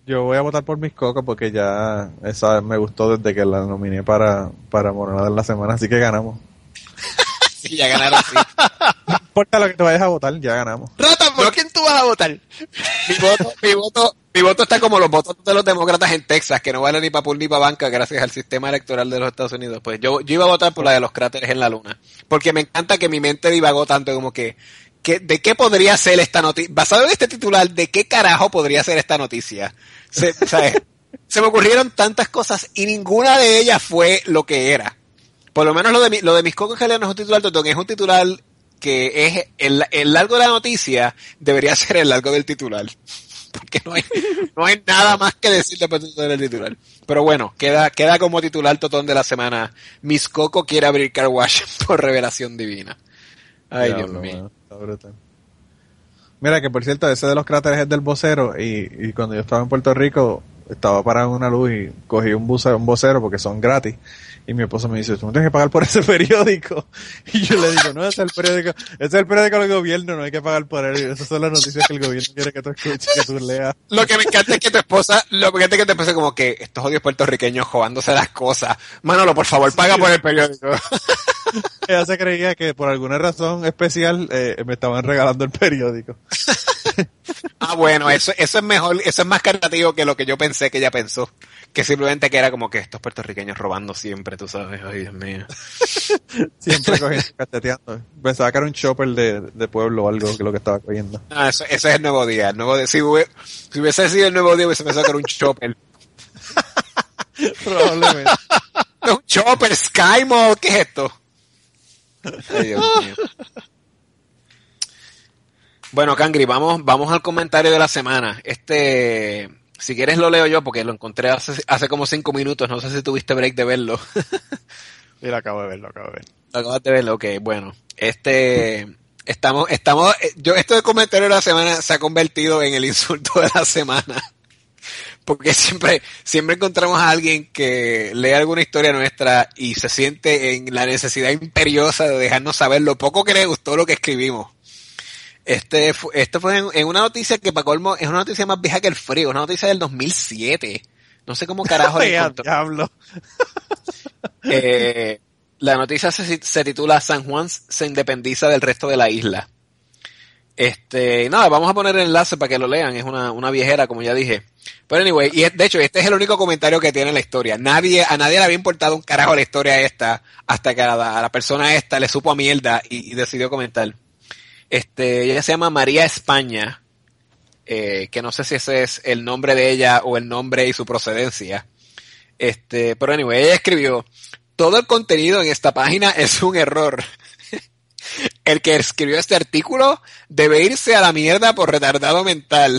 Yo voy a votar por Miss Coco porque ya esa me gustó desde que la nominé para, para Monada de la Semana, así que ganamos. Sí, ya ganaron, sí. No importa lo que te vayas a votar, ya ganamos. Rata, ¿por quién tú vas a votar? Mi voto, mi voto, mi voto está como los votos de los demócratas en Texas, que no valen ni para pool ni para banca gracias al sistema electoral de los Estados Unidos. Pues yo, yo iba a votar por la de los cráteres en la luna. Porque me encanta que mi mente divagó tanto como que, que ¿de qué podría ser esta noticia? Basado en este titular, ¿de qué carajo podría ser esta noticia? Se, ¿sabes? Se me ocurrieron tantas cosas y ninguna de ellas fue lo que era. Por lo menos lo de, mi, lo de Miss Coco en realidad no es un titular, Totón, es un titular que es el, el largo de la noticia debería ser el largo del titular. Porque no hay, no hay nada más que decir después del titular. Pero bueno, queda, queda como titular Totón de la semana. Miss Coco quiere abrir car wash por revelación divina. Ay, Diablo, Dios mío. man, está brutal. Mira que por cierto, ese de los cráteres es del vocero y, y cuando yo estaba en Puerto Rico estaba parado en una luz y cogí un vocero, un vocero porque son gratis. Y mi esposo me dice, tú no tienes que pagar por ese periódico. Y yo le digo, no, ese es el periódico, ese es el periódico del gobierno, no hay que pagar por él. Esas son las noticias que el gobierno quiere que tú escuches, que tú leas. Lo que me encanta es que tu esposa, lo que me encanta es que tu esposa como que estos odios puertorriqueños jodándose las cosas. Manolo, por favor, paga por el periódico. Ella se creía que por alguna razón especial eh, me estaban regalando el periódico. Ah, bueno, eso, eso es mejor, eso es más caritativo que lo que yo pensé que ella pensó. Que simplemente que era como que estos puertorriqueños robando siempre, tú sabes, ay Dios mío. Siempre cogiendo, cacheteando. Pensaba que era un chopper de, de pueblo o algo que lo que estaba cogiendo. Ah, eso, ese es el nuevo día, el nuevo día. Si, hubie, si hubiese sido el nuevo día hubiese pensado que era un chopper. Probablemente. Un chopper, Sky Mode, ¿qué es esto? Ay, Dios mío. Bueno, Cangri, vamos, vamos al comentario de la semana. Este, si quieres lo leo yo porque lo encontré hace, hace como cinco minutos. No sé si tuviste break de verlo. Sí, lo acabo de ver, lo acabo de ver. Lo acabas de verlo, ok, bueno. Este, estamos, estamos, yo, esto de comentario de la semana se ha convertido en el insulto de la semana. Porque siempre, siempre encontramos a alguien que lee alguna historia nuestra y se siente en la necesidad imperiosa de dejarnos saber lo poco que le gustó lo que escribimos. Este, esto fue en, en una noticia que para colmo es una noticia más vieja que el frío, una noticia del dos mil siete. No sé cómo carajo le encontró. Diablo. Eh, la noticia se, se titula San Juan se independiza del resto de la isla. Este, nada, vamos a poner el enlace para que lo lean, es una, una viejera, como ya dije. Pero anyway, y de hecho, este es el único comentario que tiene la historia. Nadie, a nadie le había importado un carajo la historia esta, hasta que a la, a la persona esta le supo a mierda y, y decidió comentar. Este, ella se llama María España, eh, que no sé si ese es el nombre de ella o el nombre y su procedencia. Este, pero anyway, ella escribió, todo el contenido en esta página es un error. El que escribió este artículo debe irse a la mierda por retardado mental.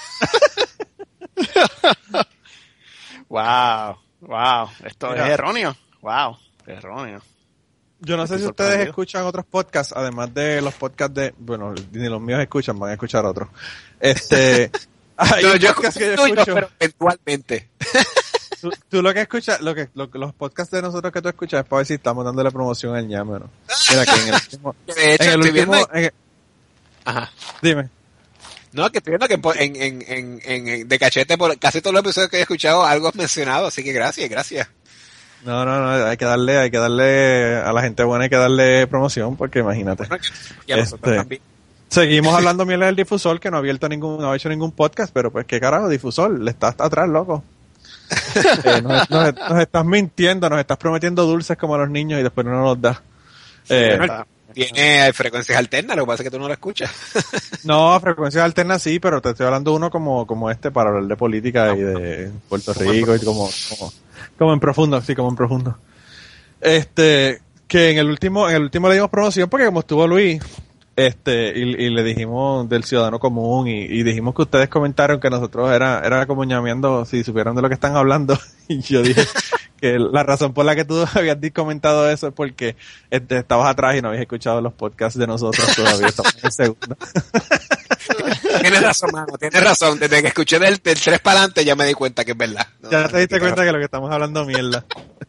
Wow, wow, esto Mira, es erróneo. Wow, erróneo. Yo no sé si ustedes escuchan otros podcasts, además de los podcasts de, bueno, ni los míos escuchan, van a escuchar otros. Este, hay no, un yo podcast escucho, que yo escucho, pero eventualmente. Tú, tú lo que escuchas, lo que, lo, los podcasts de nosotros que tú escuchas es para ver si estamos dándole promoción al ñame, ¿no? Mira que en el último, de hecho, en el estoy último, viendo... en el, Ajá. Dime. No, que estoy viendo que en, en, en, en, de cachete por casi todos los episodios que he escuchado algo has mencionado, así que gracias, gracias. No, no, no, hay que darle, hay que darle a la gente buena, hay que darle promoción, porque imagínate. Bueno, y a nosotros este, también. Seguimos hablando miel del difusor, que no ha abierto ningún, no ha hecho ningún podcast, pero pues qué carajo, difusor, le estás atrás, loco. eh, nos, nos, nos estás mintiendo, nos estás prometiendo dulces como a los niños y después no nos los das. Eh, Tiene frecuencias alternas, lo que pasa es que tú no lo escuchas. No, frecuencias alternas sí, pero te estoy hablando uno como, como este para hablar de política y de Puerto Rico y como, como, como en profundo, sí, como en profundo. Este, que en el último, en el último le dimos promoción porque como estuvo Luis, este, y, y le dijimos del ciudadano común y, y dijimos que ustedes comentaron que nosotros era, era como ñameando si supieran de lo que están hablando y yo dije que la razón por la que tú habías comentado eso es porque este, estabas atrás y no habías escuchado los podcasts de nosotros todavía, estamos en el segundo. Tienes razón, mano, tienes razón, desde que escuché del, del tres para adelante ya me di cuenta que es verdad. No, ya te diste cuenta que lo que estamos hablando mierda.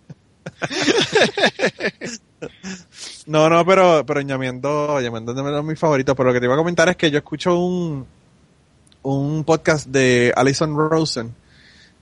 No, no, pero, pero ñamiendo, ñamiendo es de mis favoritos, pero lo que te iba a comentar es que yo escucho un, un podcast de Alison Rosen,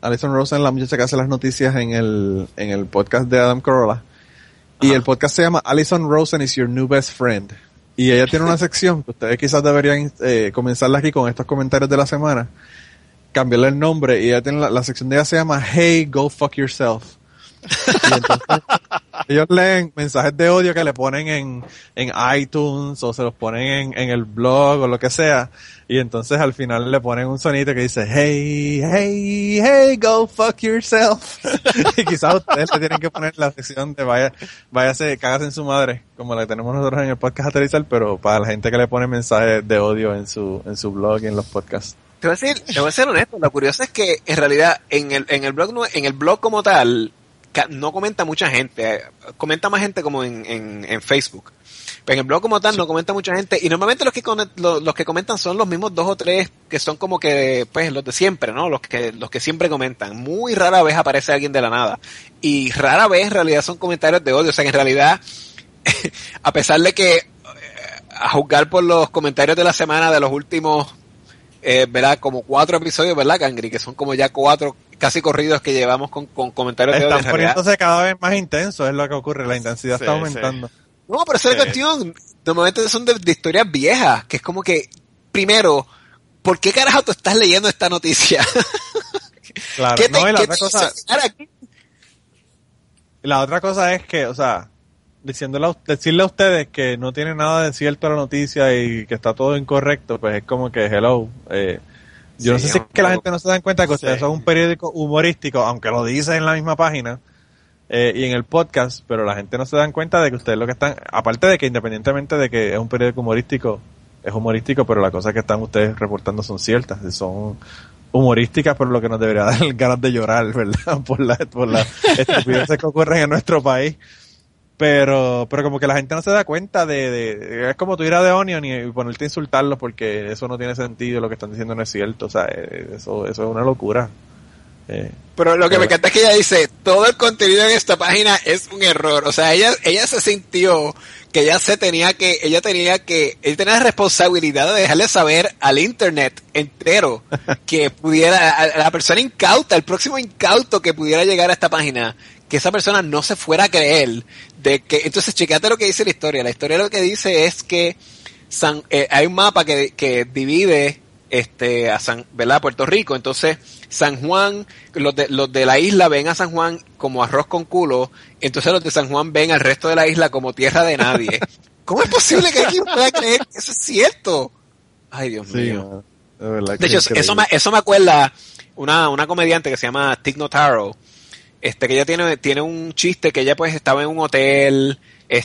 Alison Rosen es la muchacha que hace las noticias en el, en el podcast de Adam Carolla. Y Ajá. el podcast se llama Alison Rosen is your new best friend. Y ella tiene una sección que ustedes quizás deberían eh, comenzarla aquí con estos comentarios de la semana. Cambiarle el nombre. Y ella tiene la, la sección de ella se llama Hey, go fuck yourself. Y entonces ellos leen mensajes de odio que le ponen en, en iTunes o se los ponen en, en el blog o lo que sea, y entonces al final le ponen un sonito que dice hey, hey, hey, go fuck yourself. Y quizás ustedes le tienen que poner la sección de vaya, váyase, cágase en su madre, como la que tenemos nosotros en el podcast Aterrizar, pero para la gente que le pone mensajes de odio en su, en su blog y en los podcasts. Te voy a decir, te voy a ser honesto, lo curioso es que en realidad en el, en el blog, en el blog como tal, no comenta mucha gente, comenta más gente como en, en, en Facebook, pero en el blog como tal no comenta mucha gente, y normalmente los que los, los que comentan son los mismos dos o tres que son como que pues los de siempre, ¿no? Los que los que siempre comentan. Muy rara vez aparece alguien de la nada, y rara vez en realidad son comentarios de odio. O sea que en realidad a pesar de que a juzgar por los comentarios de la semana de los últimos eh, ¿verdad? Como cuatro episodios, ¿verdad, Cangri? Que son como ya cuatro casi corridos que llevamos con, con comentarios de odio. Están poniéndose cada vez más intensos, es lo que ocurre, la intensidad sí, está aumentando. Sí. No, pero esa es la cuestión. Normalmente son de, de historias viejas, que es como que, primero, ¿por qué carajo tú estás leyendo esta noticia? Claro, ¿Qué te, no, y la ¿qué otra te cosa, aquí? La otra cosa es que, o sea, diciéndole a, decirle a ustedes que no tiene nada de cierto la noticia y que está todo incorrecto, pues es como que, hello, eh, yo sí, no sé si es que la gente no se da cuenta que ustedes sí. son un periódico humorístico, aunque lo dice en la misma página eh, y en el podcast, pero la gente no se dan cuenta de que ustedes lo que están, aparte de que independientemente de que es un periódico humorístico, es humorístico, pero las cosas que están ustedes reportando son ciertas, son humorísticas, pero lo que nos debería dar ganas de llorar, ¿verdad? Por la, por la estupideces que ocurren en nuestro país. Pero, pero como que la gente no se da cuenta de, de, es como tú ir a The Onion y ponerte a insultarlos porque eso no tiene sentido, lo que están diciendo no es cierto, o sea, eso, eso es una locura. Eh, pero lo que pero, me encanta es que ella dice, todo el contenido en esta página es un error, o sea, ella, ella se sintió que ella se tenía que, ella tenía que, ella tenía la responsabilidad de dejarle saber al internet entero que pudiera, a, a la persona incauta, el próximo incauto que pudiera llegar a esta página, que esa persona no se fuera a creer de que, entonces checate lo que dice la historia. La historia lo que dice es que San, eh, hay un mapa que, que divide este a San, ¿verdad? Puerto Rico. Entonces San Juan, los de, los de la isla ven a San Juan como arroz con culo, entonces los de San Juan ven al resto de la isla como tierra de nadie. ¿Cómo es posible que alguien pueda creer que eso es cierto? Ay, Dios sí, mío. De, verdad de hecho, eso me, eso me acuerda una, una comediante que se llama Tig Notaro. Este, que ella tiene, tiene un chiste que ella pues estaba en un hotel,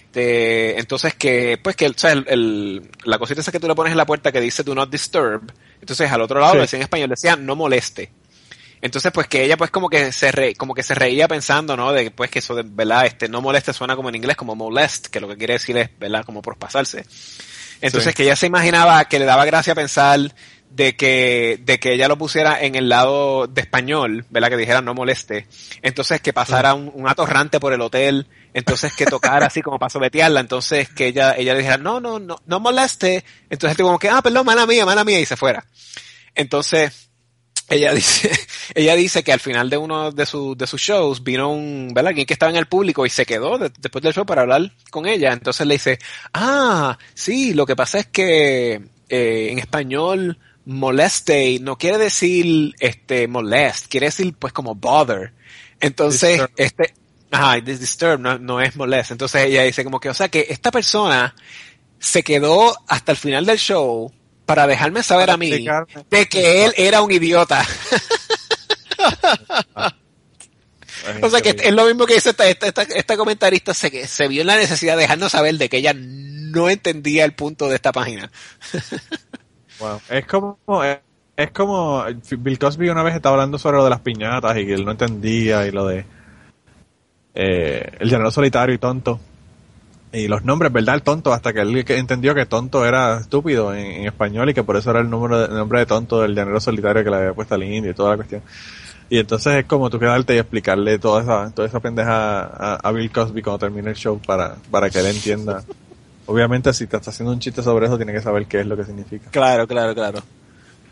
este, entonces que, pues que, o sea, el, el, la cosita esa que tú le pones en la puerta que dice do not disturb, entonces al otro lado sí. decía en español, decía no moleste. Entonces pues que ella pues como que se re, como que se reía pensando, ¿no? De pues que eso de, ¿verdad? Este, no moleste suena como en inglés como molest, que lo que quiere decir es, ¿verdad? Como por pasarse. Entonces sí. que ella se imaginaba que le daba gracia pensar de que de que ella lo pusiera en el lado de español, ¿verdad? Que dijera no moleste. Entonces que pasara un, un atorrante por el hotel, entonces que tocara así como para sobetearla, entonces que ella ella le dijera no, no, no, no moleste. Entonces el tipo como que, ah, perdón, mala mía, mala mía, y se fuera. Entonces ella dice, ella dice que al final de uno de sus de sus shows vino un, ¿verdad? Alguien que estaba en el público y se quedó de, después del show para hablar con ella. Entonces le dice, ah, sí, lo que pasa es que eh, en español moleste no quiere decir este molest, quiere decir pues como bother. Entonces, disturb. este, ajá, disturb no, no es molest. Entonces ella dice como que, o sea que esta persona se quedó hasta el final del show para dejarme saber para a mí explicarme. De que él era un idiota. O sea que es lo mismo que dice esta, esta, esta, esta comentarista, se, se vio en la necesidad de dejarnos saber de que ella no entendía el punto de esta página. Wow. Es como es, es como Bill Cosby una vez estaba hablando sobre lo de las piñatas y que él no entendía y lo de eh, el llanero solitario y tonto y los nombres, ¿verdad? El tonto, hasta que él entendió que tonto era estúpido en, en español y que por eso era el, número de, el nombre de tonto del llanero solitario que le había puesto al indio y toda la cuestión. Y entonces es como tú quedarte y explicarle toda esa toda esa pendeja a, a Bill Cosby cuando termine el show para para que él entienda. Obviamente si te está haciendo un chiste sobre eso tiene que saber qué es lo que significa. Claro, claro, claro.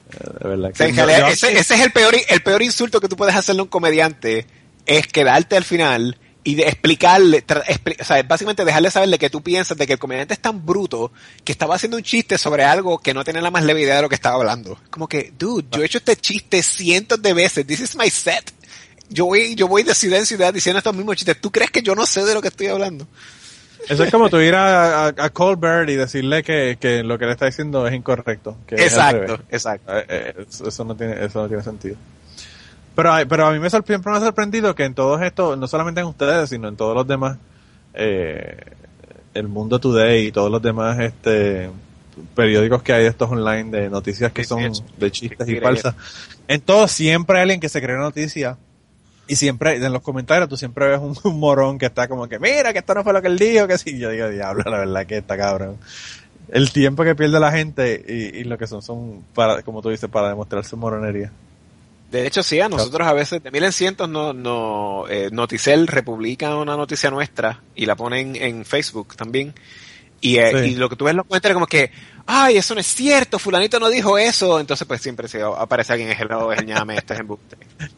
De verdad O sea, que en yo- realidad, yo- ese, ese es el peor, el peor insulto que tú puedes hacerle a un comediante, es quedarte al final y de explicarle, tra- expli- o sea, básicamente dejarle saberle que tú piensas de que el comediante es tan bruto que estaba haciendo un chiste sobre algo que no tenía la más leve idea de lo que estaba hablando. Como que, dude, yo he hecho este chiste cientos de veces, this is my set. Yo voy, yo voy de ciudad en ciudad diciendo estos mismos chistes. ¿Tú crees que yo no sé de lo que estoy hablando? Eso es como tú ir a, a, a Colbert y decirle que, que lo que le está diciendo es incorrecto. Que es al Exacto, revés. exacto. Eh, eh, eso, eso no tiene, eso no tiene sentido. Pero, hay- pero a mí me sorpre- siempre me ha sorprendido que en todos estos, no solamente en ustedes, sino en todos los demás, eh, el Mundo Today y todos los demás este periódicos que hay de estos online de noticias que Sí, son sí, de chistes sí, y sí, falsas, en todos siempre hay alguien que se cree noticia y siempre en los comentarios tú siempre ves un, un morón que está como que mira que esto no fue lo que él dijo, que sí. Yo digo, diablo, la verdad que está cabrón. El tiempo que pierde la gente y, y lo que son son para, como tú dices, para demostrar su moronería. De hecho, sí, a nosotros a veces, de mil en cientos, no, no, eh, Noticel republica una noticia nuestra y la ponen en Facebook también. Y, eh, Sí. y lo que tú ves en los comentarios como que, ay, eso no es cierto, fulanito no dijo eso. Entonces, pues siempre se aparece alguien, es el, es el ñame, este es embuste.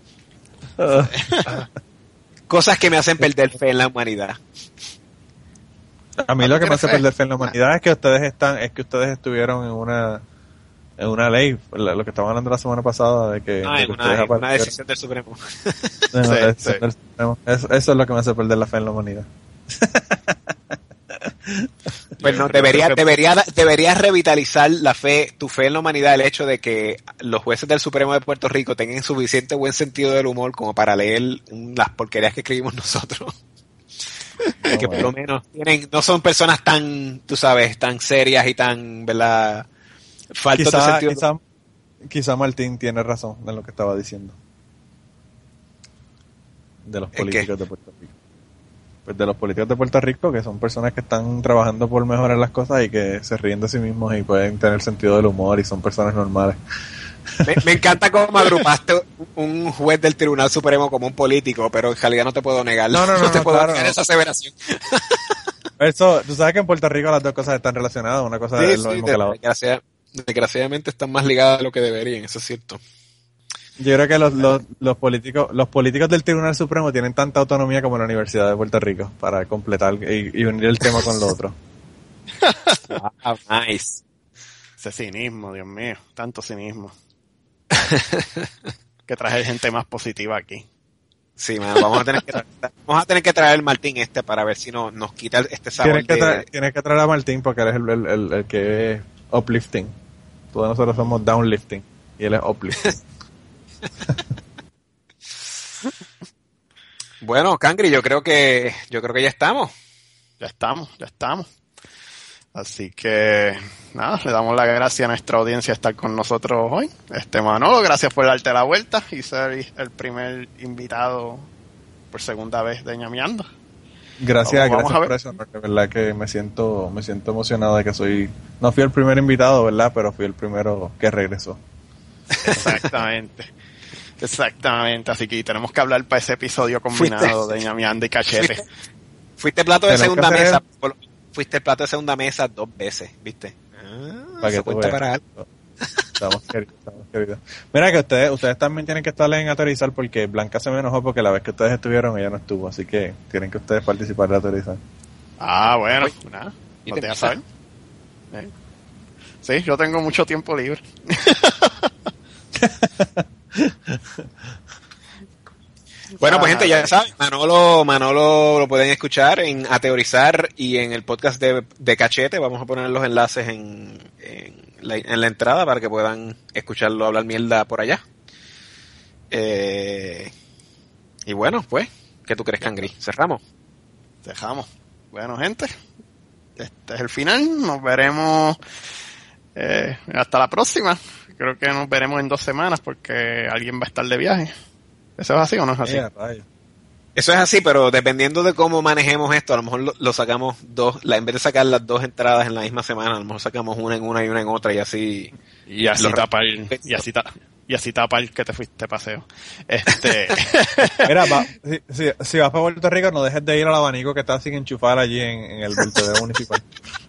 Cosas que me hacen perder fe en la humanidad. A mí ¿A lo tú que me tienes hace fe? perder fe en la humanidad es que ustedes están, es que ustedes estuvieron en una, en una ley, la- lo que estaban hablando la semana pasada de que, Ah, de en que una, ustedes en una aparecieron- decisión del Supremo. de una Sí, decisión sí. del Supremo. Eso, eso es lo que me hace perder la fe en la humanidad. Pues Yo no, creo- debería, creo que- debería, deberías revitalizar la fe, tu fe en la humanidad, el hecho de que los jueces del Supremo de Puerto Rico tengan suficiente buen sentido del humor como para leer un- las porquerías que escribimos nosotros. No, que por bueno. lo menos tienen, no son personas tan, tú sabes, tan serias y tan, ¿verdad? Faltos de Quizá, sentido. quizá, quizá Martín tiene razón en lo que estaba diciendo. De los ¿En políticos de Puerto Rico. Pues de los políticos de Puerto Rico, que son personas que están trabajando por mejorar las cosas y que se ríen de sí mismos y pueden tener sentido del humor y son personas normales. Me, me encanta cómo agrupaste un juez del Tribunal Supremo como un político, pero en realidad no te puedo negar. No, no, no, te no, puedo claro, negar no. esa aseveración. Eso, tú sabes que en Puerto Rico las dos cosas están relacionadas, una cosa Sí, es lo sí, mismo que la otra. desgracia- desgraciadamente están más ligadas de lo que deberían, eso es cierto. Yo creo que los, los, los políticos los políticos del Tribunal Supremo tienen tanta autonomía como la Universidad de Puerto Rico para completar y, y unir el tema con lo otro. Wow, nice. Ese cinismo, Dios mío, tanto cinismo. Que traer gente más positiva aquí. Sí, man, vamos a tener que traer, vamos a tener que traer el Martín este para ver si no, nos quita este sabor Tienes que, de- traer, tienes que traer a Martín porque él es el, el, el, el que es uplifting. Todos nosotros somos downlifting y él es uplifting. Bueno, Cangri, yo creo que yo creo que ya estamos. Ya estamos, ya estamos. Así que, nada, le damos la gracia a nuestra audiencia de estar con nosotros hoy. Este Manolo, gracias por darte la vuelta y ser el primer invitado por segunda vez de Ñameando. Gracias, Vamos- vamos gracias a ver. por eso, porque de verdad que me siento, me siento emocionado de que soy, no fui el primer invitado, ¿verdad? Pero fui el primero que regresó. Exactamente. Exactamente. Así que tenemos que hablar para ese episodio combinado de Ñameando y Cachete. Fuiste, fuiste plato de Tenemos que segunda hacer mesa. el- por- Fuiste plato de segunda mesa dos veces, ¿viste? Ah, Para que eso tú cuenta veas. para algo. Estamos queridos, estamos queridos. Mira que ustedes, ustedes también tienen que estar en Autorizar porque Blanca se me enojó porque la vez que ustedes estuvieron ella no estuvo, así que tienen que ustedes participar de Autorizar. Ah, bueno, nada. ¿Y No te te dejas gusta? saber. Eh. Sí, yo tengo mucho tiempo libre. Bueno, pues Ah, gente, ya saben, Manolo, Manolo lo pueden escuchar en Ateorizar y en el podcast de, de Cachete. Vamos a poner los enlaces en, en, la, en la entrada para que puedan escucharlo hablar mierda por allá. Eh, y bueno, pues, ¿qué tú crees, Cangri? ¿Cerramos? Dejamos. Bueno, gente, este es el final. Nos veremos eh, hasta la próxima. Creo que nos veremos en dos semanas porque alguien va a estar de viaje. ¿Eso es así o no es así? Eh, rayos. Eso es así, pero dependiendo de cómo manejemos esto, a lo mejor lo, lo sacamos dos, la, en vez de sacar las dos entradas en la misma semana, a lo mejor sacamos una en una y una en otra y así. Y así Lo- tapar, y así, ta- y y así tapar que te fuiste de paseo. Este... Mira, va, si, si, si vas para Puerto Rico, no dejes de ir al abanico que está sin enchufar allí en, en el vertedero municipal.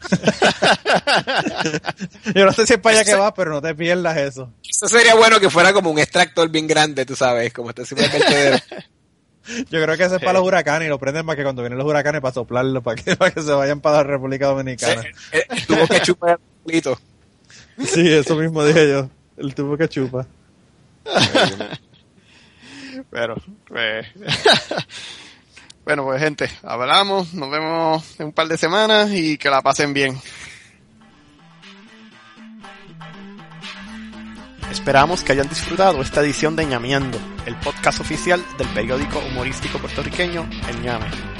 Yo no sé si es para allá que vas, pero no te pierdas eso. Eso sería bueno que fuera como un extractor bien grande, tú sabes, como está encima del vertedero. Yo creo que eso es para los huracanes y lo prenden para que cuando vienen los huracanes para soplarlo, para que, para que se vayan para la República Dominicana. Eh, eh, tuvo que chupar el culito. Sí, eso mismo dije yo. El tubo que chupa. Pero, pues... bueno, pues gente, hablamos, nos vemos en un par de semanas y que la pasen bien. Esperamos que hayan disfrutado esta edición de Ñameando, el podcast oficial del periódico humorístico puertorriqueño El Ñame.